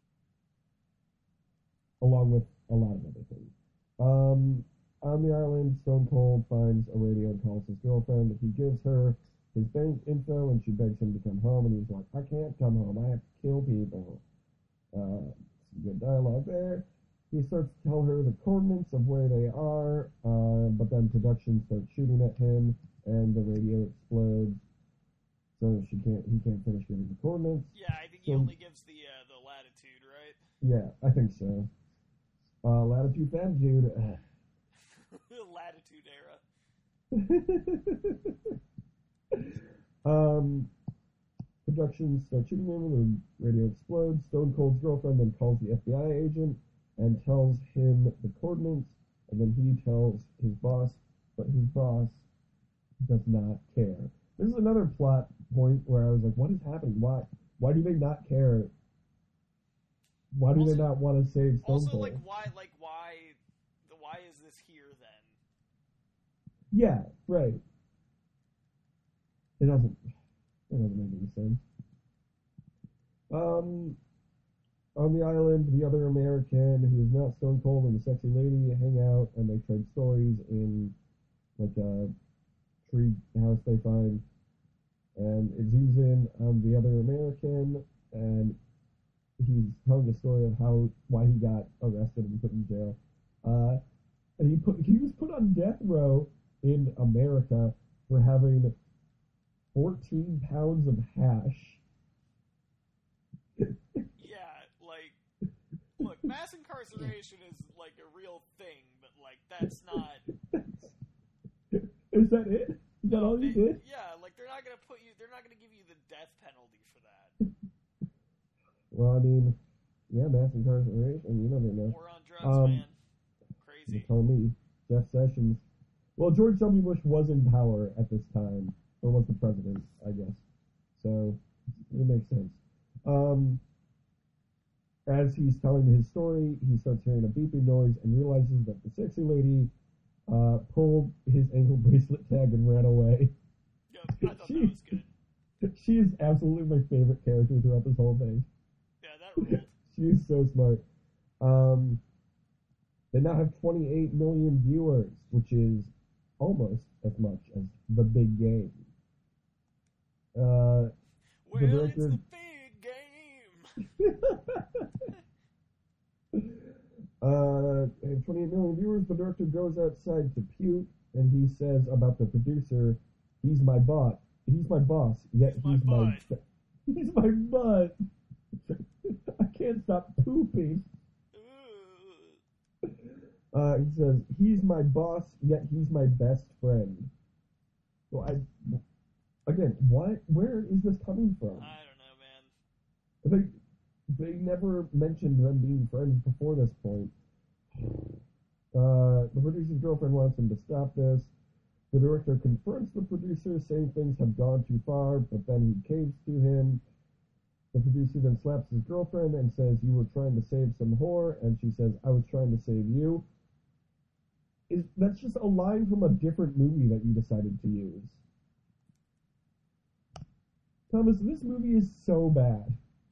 Along with a lot of other things. Um, on the island, Stone Cold finds a radio and calls his girlfriend. He gives her his bank info, and she begs him to come home, and he's like, I can't come home. I have to kill people. Uh, some good dialogue there. He starts to tell her the coordinates of where they are, uh, but then production starts shooting at him, and the radio explodes. So she can't. He can't finish giving the coordinates. Yeah, I think he so, only gives the uh, the Yeah, I think so. Uh, Latitude, Fatitude. Latitude era. um, production starts shooting him, the radio explodes. Stone Cold's girlfriend then calls the F B I agent and tells him the coordinates, and then he tells his boss, but his boss does not care. This is another plot point where I was like, what is happening? Why why do they not care? Why do Also- they not want to save Stone Also, Cold? like, why, like, why, the why is this here then? Yeah, right. It doesn't it doesn't make any sense. Um On the island, the other American who is not Stone Cold and the sexy lady hang out and they trade stories in like a tree house they find. And it zooms in on the other American and he's telling the story of how why he got arrested and put in jail. Uh, and he put he was put on death row in America for having fourteen pounds of hash. Yeah, like, look, mass incarceration is, like, a real thing, but, like, that's not... Is that it? Is that No, all you they- did? Yeah, like, they're not gonna put you, they're not gonna give you the death penalty for that. Well, I mean, yeah, mass incarceration, you never know. War on drugs, Um, man. You Crazy. told me. Jeff Sessions. Well, George W. Bush was in power at this time, or was the president, I guess. So, it makes sense. Um, as he's telling his story, he starts hearing a beeping noise and realizes that the sexy lady uh, pulled his ankle bracelet tag and ran away. Yep, I thought that was good. She is absolutely my favorite character throughout this whole thing. Yeah, that ruled. She is so smart. Um, they now have twenty-eight million viewers, which is almost as much as The Big Game. Uh, Well, it's director- the big game! uh, and twenty-eight million viewers. The director goes outside to puke, and he says about the producer, "He's my boss. He's my boss. Yet He's my he's my, butt." he's my butt. I can't stop pooping." Ooh. Uh, he says, "He's my boss, yet he's my best friend." So I, again, what? Where is this coming from? I don't know, man. They, they never mentioned them being friends before this point. Uh, the producer's girlfriend wants him to stop this. The director confronts the producer, saying things have gone too far, but then he caves to him. The producer then slaps his girlfriend and says, "You were trying to save some whore," and she says, "I was trying to save you." Is that's just a line from a different movie that you decided to use. Thomas, this movie is so bad.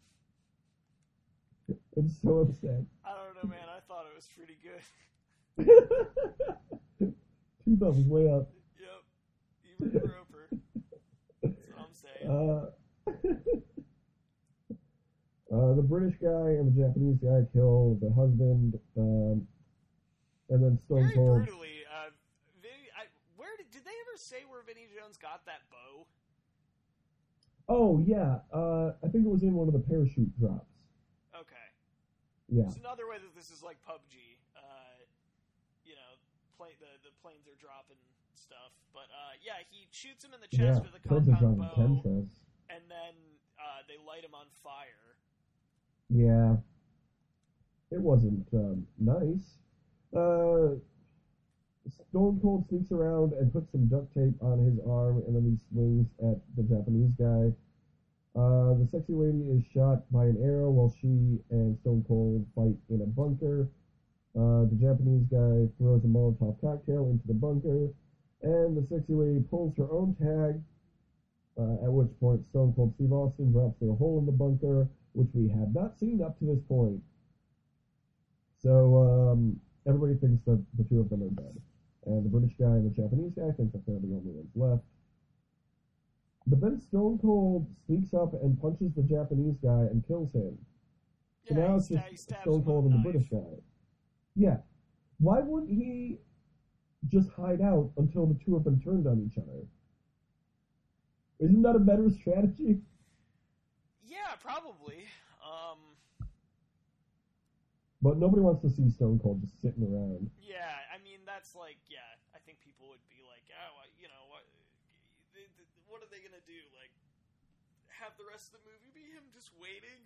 I'm so upset. I don't know, man. I thought it was pretty good. Two thumbs way up. Yep. Even Roper. That's what I'm saying. Uh, uh, the British guy and the Japanese guy kill the husband, um, and then Stone Very Cold. brutally. Uh, Vinny, I, where did, did they ever say where Vinnie Jones got that bow? Oh yeah, uh, I think it was in one of the parachute drops. Okay. Yeah, It's another way that this is like P U B G. Uh, you know, play, the, the planes are dropping stuff. But uh, yeah, he shoots him in the yeah. chest with a Planes are compound dropping bow, chemtrails. and then uh, they light him on fire. Yeah, it wasn't um, nice. Uh, Stone Cold sneaks around and puts some duct tape on his arm, and then he swings at the Japanese guy. Uh, the sexy lady is shot by an arrow while she and Stone Cold fight in a bunker. Uh, the Japanese guy throws a Molotov cocktail into the bunker, and the sexy lady pulls her own tag, uh, at which point Stone Cold Steve Austin drops through a hole in the bunker, which we have not seen up to this point. So um, everybody thinks that the two of them are dead. And the British guy and the Japanese guy think that they're the only ones left. But then Stone Cold sneaks up and punches the Japanese guy and kills him. So Yeah, now he it's sta- just he stabs Stone him Cold with and a the knife. British guy. Yeah. Why wouldn't he just hide out until the two of them turned on each other? Isn't that a better strategy? Yeah, probably. Um, But nobody wants to see Stone Cold just sitting around. Yeah, I mean that's like yeah. I think people would be like, oh, you know what? What are they gonna do? Like, have the rest of the movie be him just waiting?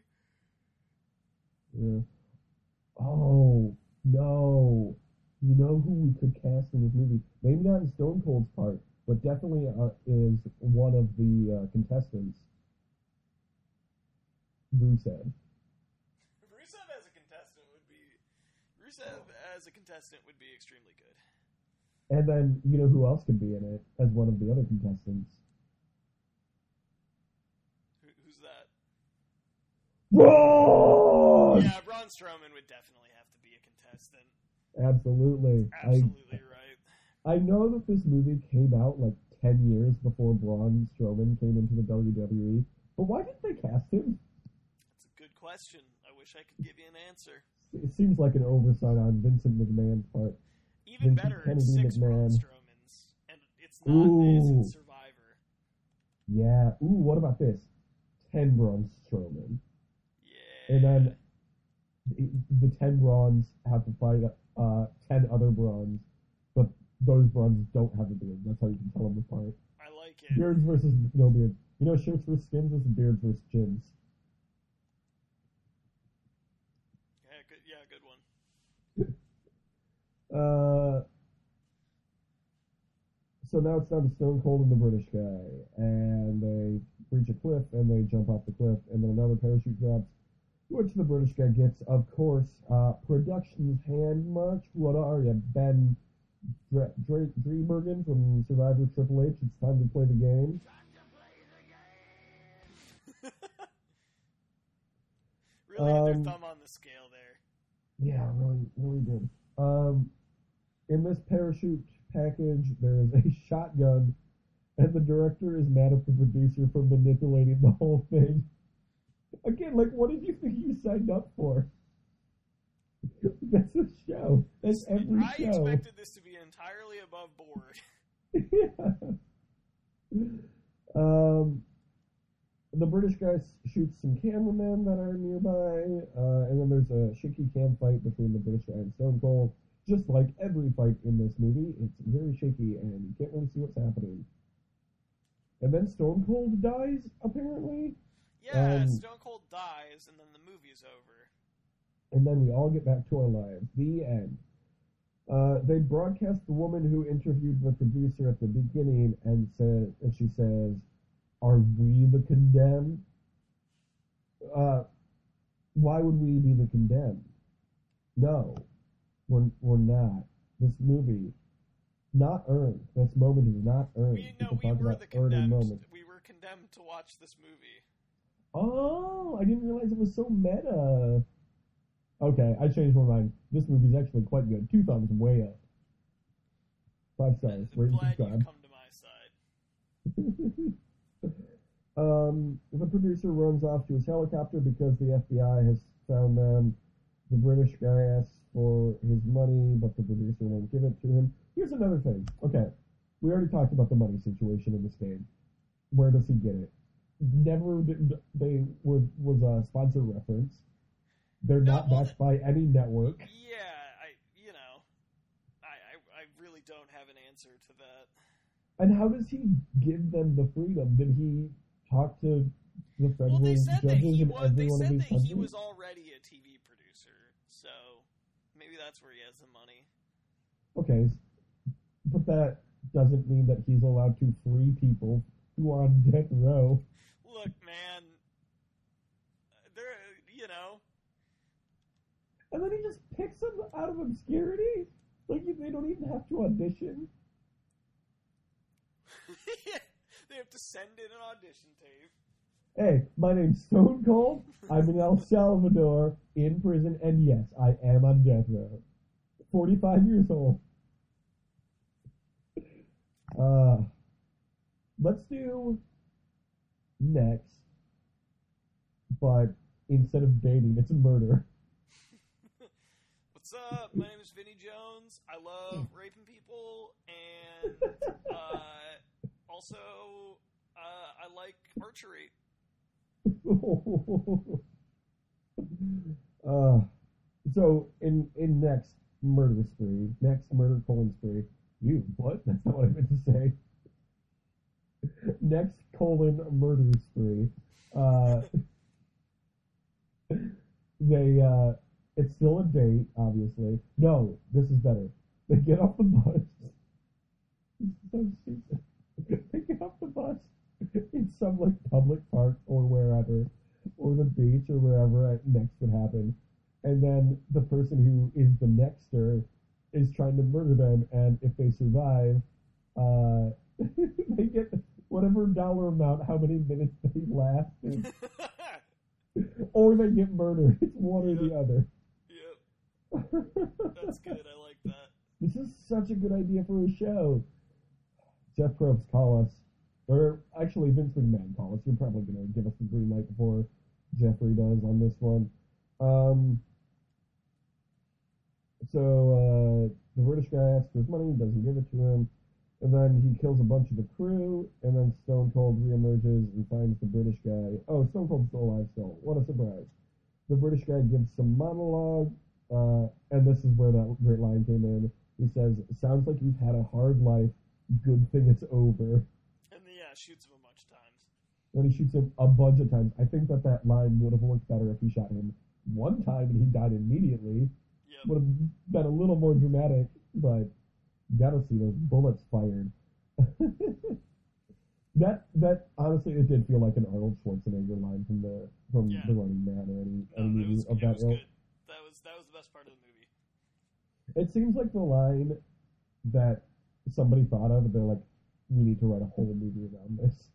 Yeah. Oh no! You know who we could cast in this movie? Maybe not in Stone Cold's part, but definitely uh, is one of the uh, contestants. Rusev. Rusev as a contestant would be Rusev as a contestant would be extremely good. And then you know who else could be in it as one of the other contestants? Who, who's that? Braun! Yeah, Braun Strowman would definitely have to be a contestant. Absolutely. Absolutely I, right. I know that this movie came out like ten years before Braun Strowman came into the W W E, but why didn't they cast him? That's a good question. I wish I could give you an answer. It seems like an oversight on Vincent McMahon's part. Even Vincent better, Kennedy six Braun McMahon. Strowmans, and it's not Miz Ooh. and Survivor. Yeah. Ooh, what about this? Ten Braun Strowman. Yeah. And then the, the ten Brauns have to fight uh, ten other Brauns, but those Brauns don't have a beard. That's how you can tell them apart. I like it. Beards versus no beard. You know, shirts versus skins is beards versus chins. Yeah, good. Yeah, good one. Uh, so now it's down to Stone Cold and the British guy, and they reach a cliff, and they jump off the cliff, and then another parachute drops, which the British guy gets, of course. Uh, production's hand march. What are you, Ben Dre- Dre- Drebergen from Survivor Triple H? It's time to play the game. Really had their Um, thumb on the scale there. Yeah, really, really good. Um, in this parachute package, there is a shotgun, and the director is mad at the producer for manipulating the whole thing. Again, like, what did you think you signed up for? That's a show. That's every I show. expected this to be entirely above board. Yeah. Um, the British guy shoots some cameramen that are nearby, uh, and then there's a shaky cam fight between the British guy and Stone Cold. Just like every fight in this movie, it's very shaky, and you can't really see what's happening. And then Stone Cold dies, apparently. Yeah, Um, Stone Cold dies, and then the movie's over. And then we all get back to our lives. The end. Uh, they broadcast the woman who interviewed the producer at the beginning, and said, and she says, "Are we the condemned? Uh, why would we be the condemned? No, we're we're not. This movie, not earned. This moment is not earned. We, no, People we talk were about the earning condemned. moments. We were condemned to watch this movie. Oh, I didn't realize it was so meta. Okay, I changed my mind. This movie's actually quite good. Two thumbs way up. Five stars. I'm Rate and glad subscribe. you come to my side. um, the producer runs off to his helicopter because the F B I has found them. The British guy asks for his money, but the producer won't give it to him. Here's another thing. Okay, we already talked about the money situation in this game. Where does he get it? Never did they was was a sponsor reference. They're No, not well, backed by any network. Yeah, I, you know, I, I, I really don't have an answer to that. And how does he give them the freedom? Did he talk to the federal Well, they said that judges he in was. every They one of said these that countries? he was already a T V producer, so maybe that's where he has the money. Okay, but that doesn't mean that he's allowed to free people who are on death row. Look, man, they're you know. And then he just picks them out of obscurity? Like, they don't even have to audition? They have to send in an audition tape. Hey, my name's Stone Cold. I'm in El Salvador, in prison, and yes, I am on death row. forty-five years old. Uh, let's do next, but instead of dating, it's murder. What's up? My name is Vinny Jones. I love raping people, and uh, also uh, I like archery. uh, So in in next murder spree, next murder colon spree. You what? That's not what I meant to say. Next colon murder spree. Uh, they uh, it's still a date, obviously. No, this is better. They get off the bus. It's so stupid. They get off the bus in some like public park or wherever, or the beach or wherever next would happen, and then the person who is the nexter is trying to murder them, and if they survive, uh, they get whatever dollar amount, how many minutes they lasted, or they get murdered. It's one or Yep. the other. Yep. That's good. I like that. This is such a good idea for a show. Jeff Probst, call us. Or actually, Vince McMahon, call us. You're probably going to give us the green light before Jeffrey does on this one. Um, so uh, the British guy asks for his money, doesn't give it to him. And then he kills a bunch of the crew, and then Stone Cold reemerges and finds the British guy. Oh, Stone Cold's still alive still. What a surprise. The British guy gives some monologue, uh, and this is where that great line came in. He says, "Sounds like you've had a hard life. Good thing it's over." And then, yeah, shoots him a bunch of times. Then he shoots him a bunch of times. I think that that line would have worked better if he shot him one time and he died immediately. Yep. Would have been a little more dramatic, but you gotta see those bullets fired. that that honestly, it did feel like an Arnold Schwarzenegger line from the from Yeah. the Running Man or any, No, any it movie was, of it that was ilk. good. That was that was the best part of the movie. It seems like the line that somebody thought of, and they're like, "We need to write a whole movie around this."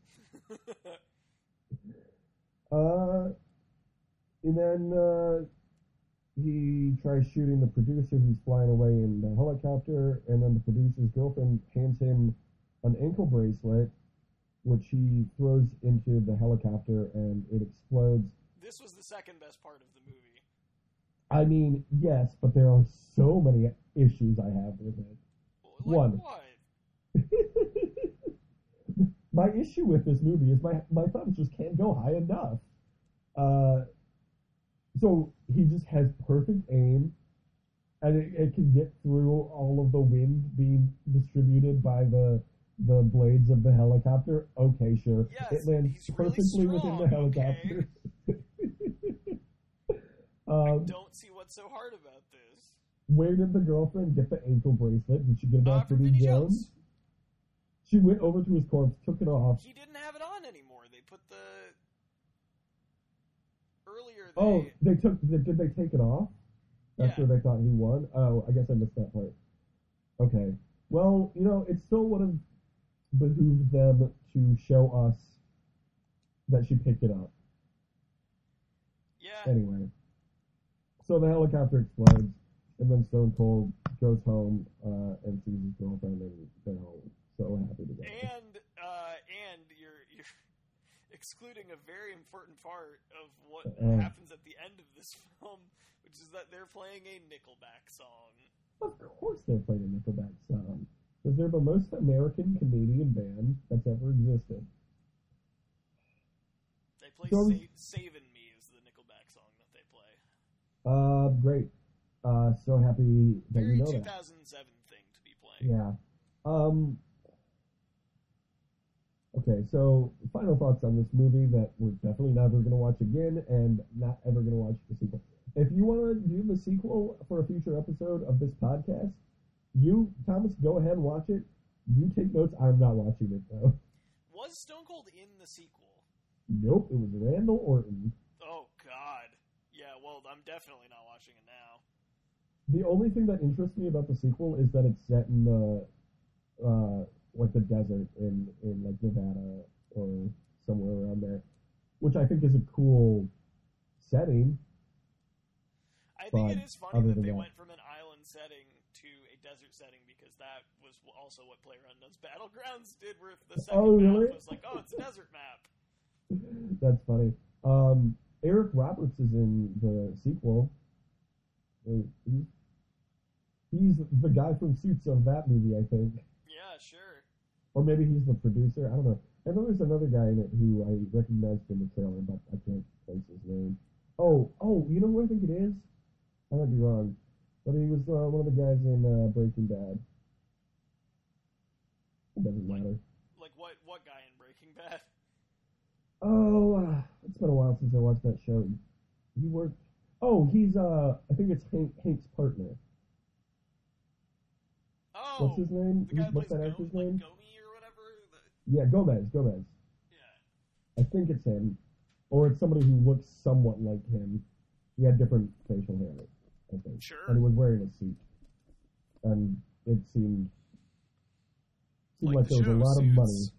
Uh, and then uh, he tries shooting the producer who's flying away in the helicopter, and then the producer's girlfriend hands him an ankle bracelet, which he throws into the helicopter, and it explodes. This was the second best part of the movie. I mean, yes, but there are so many issues I have with it. Like One. what? My issue with this movie is my my thumbs just can't go high enough. Uh, so he just has perfect aim, and it, it can get through all of the wind being distributed by the the blades of the helicopter. Okay, sure. Yes, it lands he's really perfectly within the strong, helicopter. I um, don't see what's so hard about this. where did the girlfriend get the ankle bracelet? Did she get it Uh, off from Vinnie Vinnie Jones? Jones. She went over to his corpse, took it off. He didn't have it on anymore. They put the earlier. They... Oh, they took. Did, did they take it off? That's Yeah. where they thought he won. Oh, I guess I missed that part. Okay. Well, you know, it still would have behooved them to show us that she picked it up. Yeah. Anyway, so the helicopter explodes, and then Stone Cold goes home uh, and sees his girlfriend, and they're home. So happy together. And uh, and you're you're excluding a very important part of what Uh-uh. happens at the end of this film, which is that they're playing a Nickelback song. Of course they're playing a Nickelback song. Because they're the most American Canadian band that's ever existed. They play So- Sa- "Savin' Me" is the Nickelback song that they play. Uh, great. Uh, so happy that Very you know two that. thousand seven thing to be playing. Yeah. Um. Okay, so final thoughts on this movie that we're definitely never going to watch again, and not ever going to watch the sequel. If you want to do the sequel for a future episode of this podcast, you, Thomas, go ahead and watch it. You take notes. I'm not watching it, though. Was Stone Cold in the sequel? Nope, it was Randall Orton. Oh God. Yeah. Well, I'm definitely not watching it now. The only thing that interests me about the sequel is that it's set in the, uh, like the desert in, in like Nevada or somewhere around there, which I think is a cool setting. I think But it is funny other that than they that- went from an island setting to a desert setting because that was also what PlayerUnknown's Battlegrounds did, where the second Oh, map really? was like, oh, it's a desert map. That's funny. Um, Eric Roberts is in the sequel. Uh, He's, he's the guy from Suits of that movie, I think. Yeah, sure. Or maybe he's the producer. I don't know. I know there's another guy in it who I recognized in the trailer, but I can't place his name. Oh, oh, you know who I think it is? I might be wrong, but he was uh, one of the guys in uh, Breaking Bad. It doesn't Like, matter. like what? What guy in Breaking Bad? Oh, uh, it's been a while since I watched that show. He worked. Oh, he's uh, I think it's Hank, Hank's partner. Oh, What's his name? the guy What's plays that Go- actor's like name? Gomi or whatever. The, Yeah, Gomez. Gomez. yeah. I think it's him, or it's somebody who looks somewhat like him. He had different facial hair, I think, Sure. and he was wearing a suit, and it seemed seemed Like like, the there was a show lot of money. Suits.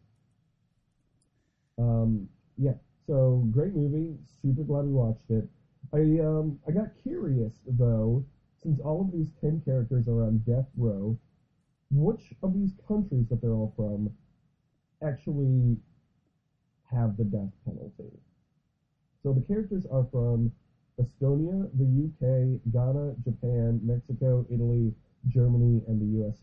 Um, yeah. So great movie. Super glad we watched it. I um I got curious though, since all of these ten characters are on death row, which of these countries that they're all from actually have the death penalty? So the characters are from Estonia, the U K, Ghana, Japan, Mexico, Italy, Germany, and the U S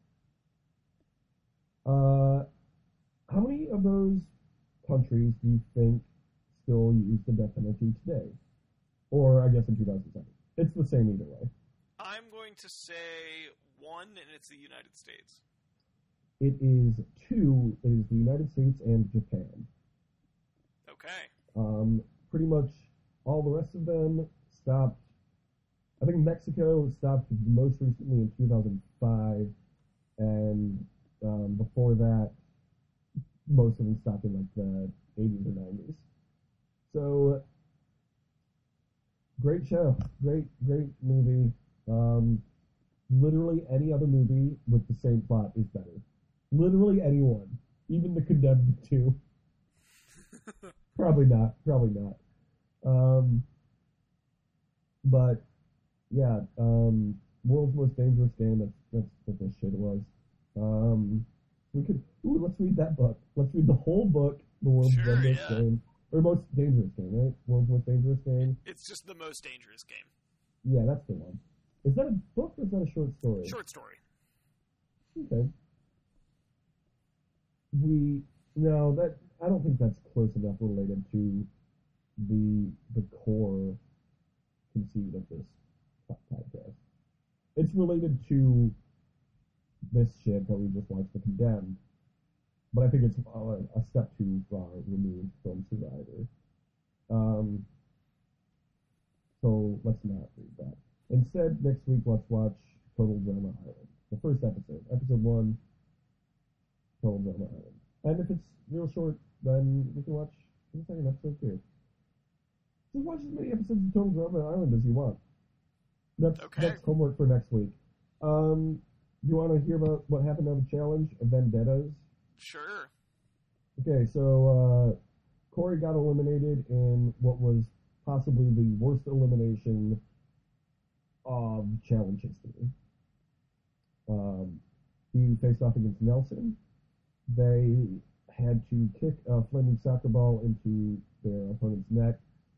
A. Uh, how many of those countries do you think still use the death penalty today? Or I guess in two thousand seven. It's the same either way. I'm going to say one, and it's the United States. It is two. It is the United States and Japan. Okay. Um, pretty much all the rest of them stopped. I think Mexico stopped most recently in two thousand five, and um, before that, most of them stopped in like the eighties or nineties. So, great show, great, great movie. Um, literally any other movie with the same plot is better. Literally anyone, even The Condemned two. Probably not. Probably not. Um, but yeah, um, World's Most Dangerous Game. That's that's what this shit was. Um, we could. Ooh, let's read that book. Let's read the whole book. The World's Sure, Dangerous yeah. Game, or Most Dangerous Game, right? World's Most Dangerous Game. It's just the most dangerous game. Yeah, that's the one. Is that a book or is that a short story? Short story. Okay. We no that I don't think that's close enough related to the the core conceit of this po- podcast. It's related to this shit that we just watched, The Condemned, but I think it's a, a step too far removed from Survivor. Um, so let's not read that. Instead, next week let's watch Total Drama Island, the first episode, episode one. Total Drama Island. And if it's real short, then we can watch the second episode too. Just watch as many episodes of Total Drama Island as you want. That's Okay. that's homework for next week. Um, do you want to hear about what happened on the challenge, Vendettas? Sure. Okay, so uh, Corey got eliminated in what was possibly the worst elimination of challenge history. Um, he faced off against Nelson. They had to kick a flaming soccer ball into their opponent's neck.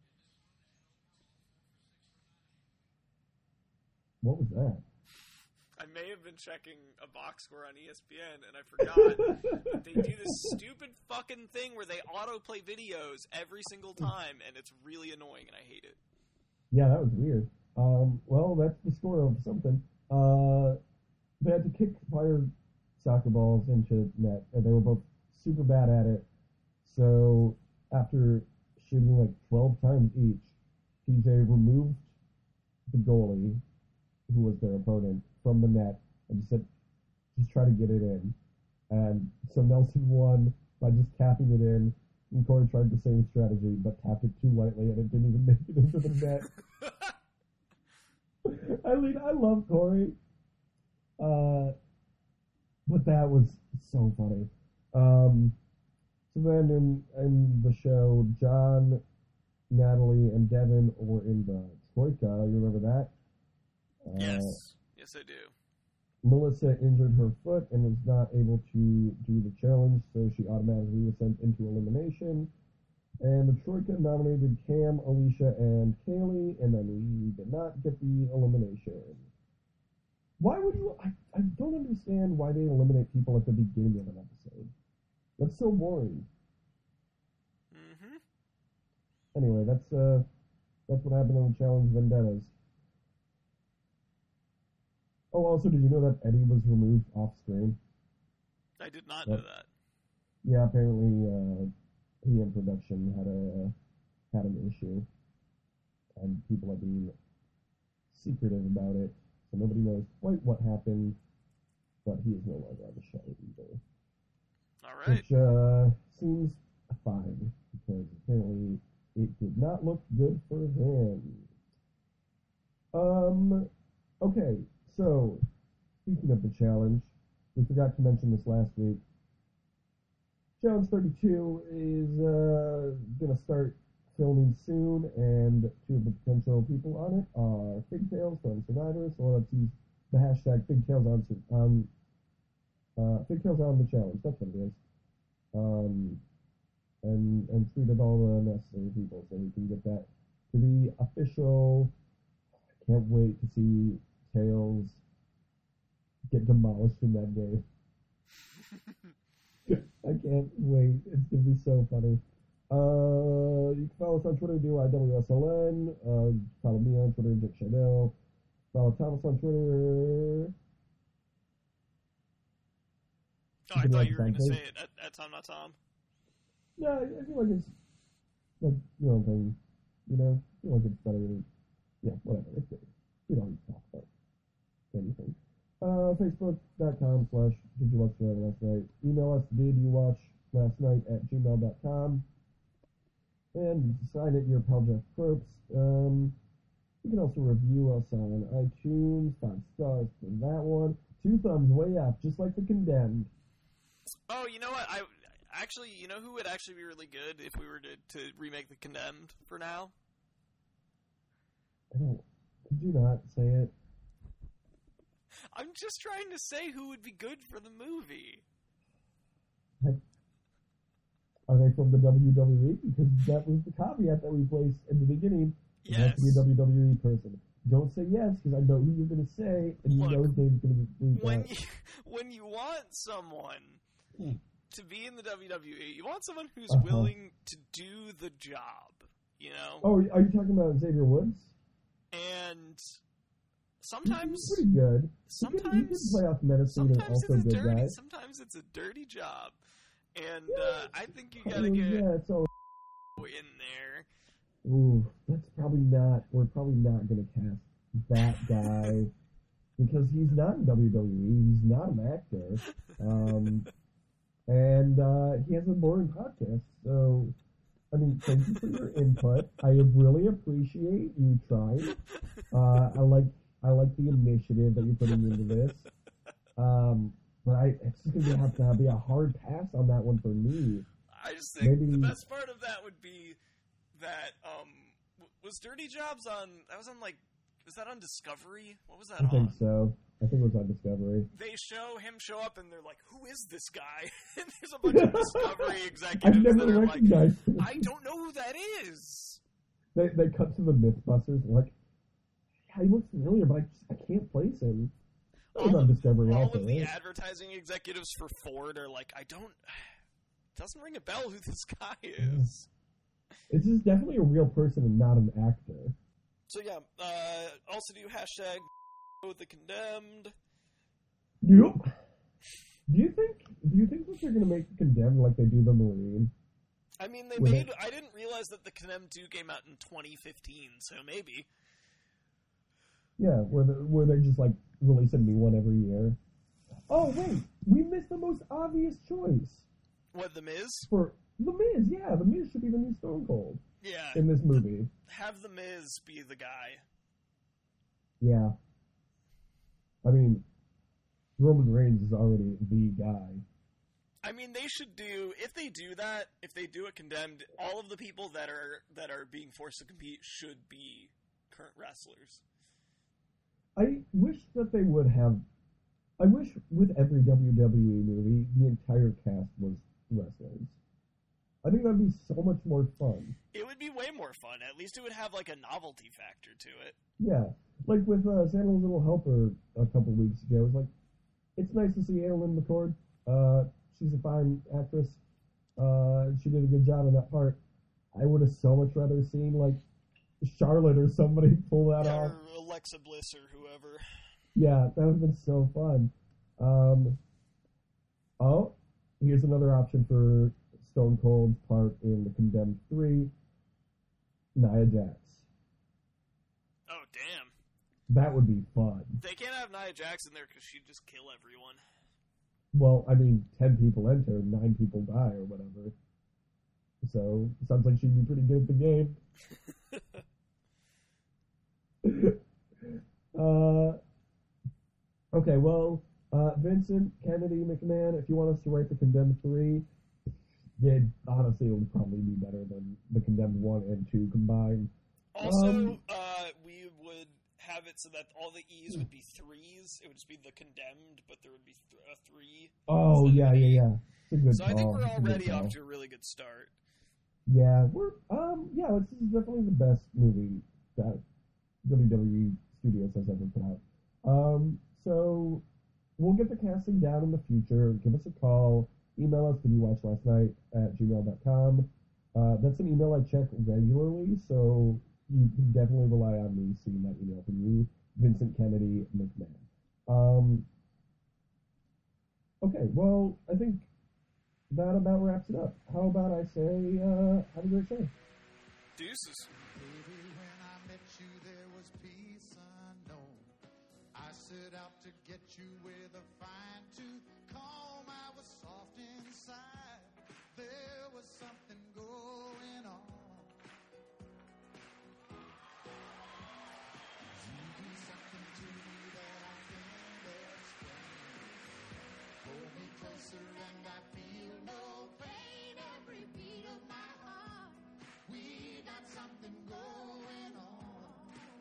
What was that? I may have been checking a box score on E S P N, and I forgot that they do this stupid fucking thing where they autoplay videos every single time, and it's really annoying, and I hate it. Yeah, that was weird. Um, well, that's the score of something. Uh, they had to kick fire soccer balls into net, and they were both super bad at it. So after shooting like twelve times each, P J removed the goalie, who was their opponent, from the net and just said, just try to get it in. And so Nelson won by just tapping it in, and Corey tried the same strategy, but tapped it too lightly, and it didn't even make it into the net. I mean, I love Corey. Uh, but that was so funny. Um, so then in, in the show, John, Natalie, and Devin were in the Troika. You remember that? Uh, Yes. Yes, I do. Melissa injured her foot and was not able to do the challenge, so she automatically was sent into elimination. And the Troika nominated Cam, Alicia, and Kaylee, and then we did not get the elimination. Why would you... I, I don't understand why they eliminate people at the beginning of an episode. That's so boring. Mm-hmm. Anyway, that's uh, that's what happened on the Challenge Vendettas. Oh, also, did you know that Eddie was removed off screen? I did not But, know that. Yeah, apparently uh, he in production had a had an issue, and people are being secretive about it, so nobody knows quite what happened. But he is no longer on the show either. All right. Which uh, seems fine, because apparently it did not look good for him. Um, okay, so, speaking of the challenge, we forgot to mention this last week. Challenge thirty-two is uh, going to start filming soon, and two of the potential people on it are Pigtails from Survivor, so let's use the hashtag Pigtails on, on uh, Pigtails on the challenge, that's what it is. Um, and, and tweeted all the necessary people so we can get that to the official. I can't wait to see Tails get demolished in that game. I can't wait. It's going to be so funny. Uh, you can follow us on Twitter, D Y W S L N. Uh, follow me on Twitter, Dick Chanel. Follow Thomas on Twitter. Oh, I thought you were going to say it at, at Tom Not Tom. No, I feel like it's like your own thing. You know, I feel like it's better. Yeah, whatever. It's good. We don't need to talk about anything. Uh, Facebook.com slash Did You Watch Survivor Last Night. Email us, Did You Watch Last Night at gmail dot com. And sign it, your pal Jeff Probst. Um, you can also review us on iTunes. Five stars for that one. Two thumbs way up, just like The Condemned. Oh, you know what? I actually, you know who would actually be really good if we were to, to remake The Condemned for now? I don't. Could you not say it? I'm just trying to say who would be good for the movie. Are they from the W W E? Because that was the caveat that we placed in the beginning. It Yes. has to be a W W E person. Don't say yes, because I know who you're going to say, and Look, you know his name's going to be bleeped When out. you, when you want someone Hmm. to be in the W W E, you want someone who's Uh-huh. willing to do the job, you know? Oh, are you talking about Xavier Woods? And He's sometimes, pretty good. He sometimes, can, he can play off medicine and sometimes also it's a good dirty, guy. sometimes it's a dirty job. And Yeah. uh, I think you Oh, gotta get yeah, it's all. in there. Ooh, that's probably not. We're probably not going to cast that guy because he's not in W W E. He's not an actor, um, and uh, he has a boring podcast. So, I mean, thank you for your input. I really appreciate you trying. Uh, I like I like the initiative that you're putting into this. Um, but I, it's just going to have to be a hard pass on that one for me. I just think Maybe- the best part of that would be that um w- was Dirty Jobs on. That was on like. Was that on Discovery? What was that I on? think so. I think it was on Discovery. They show him show up and they're like, "Who is this guy?" And there's a bunch of Discovery I've executives never that are like, recognized him. "I don't know who that is." They they cut to the Mythbusters like, yeah, he looks familiar, but I just I can't place him. That was All, on of, Discovery all also, of the right? advertising executives for Ford are like, "I don't." Doesn't ring a bell who this guy is. It's just definitely a real person and not an actor. So yeah, uh, also do hashtag the condemned. Yep. Do you think do you think that they're gonna make Condemned like they do the Marine? I mean, they With made. it- I didn't realize that the Condemned two came out in twenty fifteen, so maybe. Yeah, where the, where they just like release a new one every year. Oh wait, we missed the most obvious choice What, The Miz? for The Miz. Yeah, The Miz should be the new Stone Cold Yeah. in this movie. Have The Miz be the guy. Yeah. I mean, Roman Reigns is already the guy. I mean, they should do, if they do that, if they do a Condemned, all of the people that are that are being forced to compete should be current wrestlers. I wish that they would have. I wish with every W W E movie, the entire cast was wrestlers. I think that'd be so much more fun. It would be way more fun. At least it would have, like, a novelty factor to it. Yeah. Like with uh, Santa's Little Helper a couple weeks ago. It was like, it's nice to see Adeline McCord. Uh, she's a fine actress. Uh, she did a good job in that part. I would have so much rather seen, like, Charlotte or somebody pull that off. Or Alexa Bliss or whoever. Yeah, that would have been so fun. Um, oh, here's another option for Stone Cold's part in The Condemned three, Nia Jax. Oh, damn. That would be fun. They can't have Nia Jax in there because she'd just kill everyone. Well, I mean, ten people enter, nine people die, or whatever. So, sounds like she'd be pretty good at the game. uh, okay, well, uh, Vincent, Kennedy, McMahon, if you want us to write The Condemned three, it, honestly, it would probably be better than The Condemned one and two combined. Also, um, uh, we would have it so that all the E's would be threes. It would just be The Condemned, but there would be th- a three. Oh, yeah, yeah, yeah. It's a good So call. I think we're It's a good already call. off to a really good start. Yeah, we're um yeah, this is definitely the best movie that W W E Studios has ever put out. Um, so we'll get the casting down in the future. Give us a call. Email us, did you watch last night at gmail dot com. Uh, that's an email I check regularly, so you can definitely rely on me seeing that email from you, Vincent Kennedy McMahon. Um, okay, well, I think that about wraps it up. How about I say, uh, have a great show. Deuces. Baby, when I met you, there was peace unknown. I set out to get you with a fine tooth comb. I was soft inside. There was something going on. You do something to me that I can't explain. Pull me closer and I feel no pain. Every beat of my heart, we got something going on.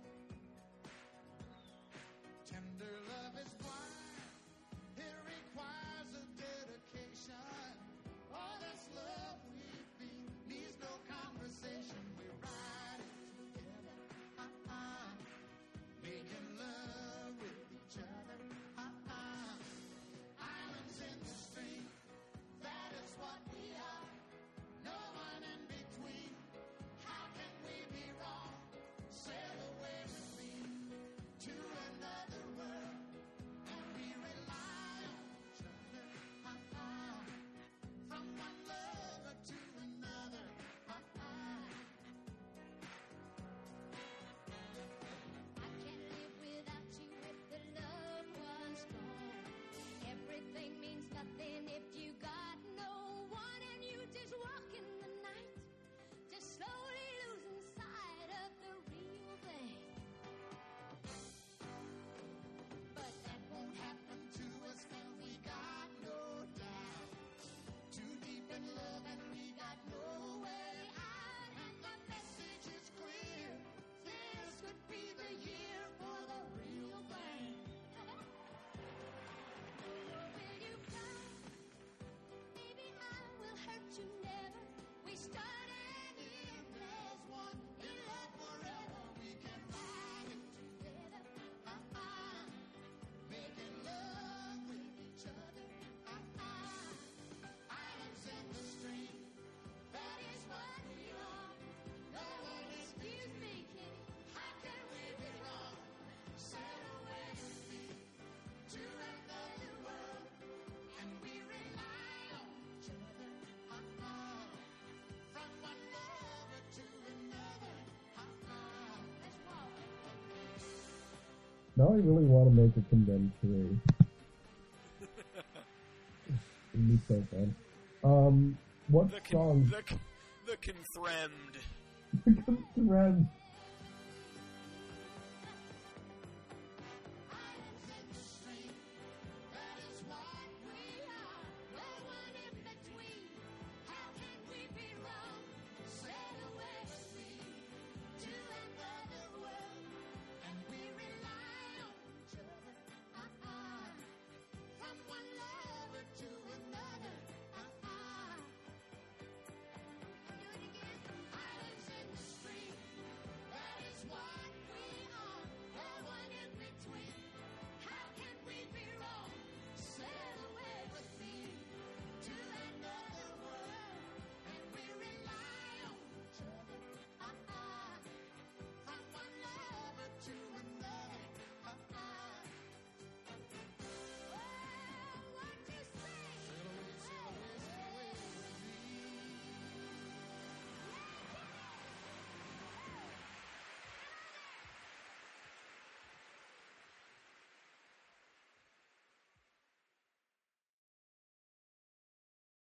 Tender love is blind. It requires a dedication. All this love we feel needs no conversation. We're riding together, uh-uh, making love with each other, uh-uh. Islands in the stream, that is what we are. No one in between. How can we be wrong? Sail away with me to another world, and we rely on each other, uh-uh. From one lover to another, uh-uh. I can't live without you if the love was gone. Everything means nothing if you got no one, and you just walk in the night, just slowly losing sight of the real thing. But that won't happen to us, 'cause we got no doubt. Too deep in love and we got no way out. And the message is clear. This could be the year for the real thing. Will you come? Maybe I will hurt you never. We started in There's one in love forever. We can ride it together, uh-uh. Making love with each other, uh-uh. Islands in the stream, that is what we are. No one is excuse me, kitty. How can we be wrong? Sail away with me to another world, and we rely on each other, uh-uh. From one lover to another, uh-uh. Let's walk. Now I really want to make a Condemned three. It'd be so fun. Um, what The, con- song? the, con- the Conthremed. Conthremed.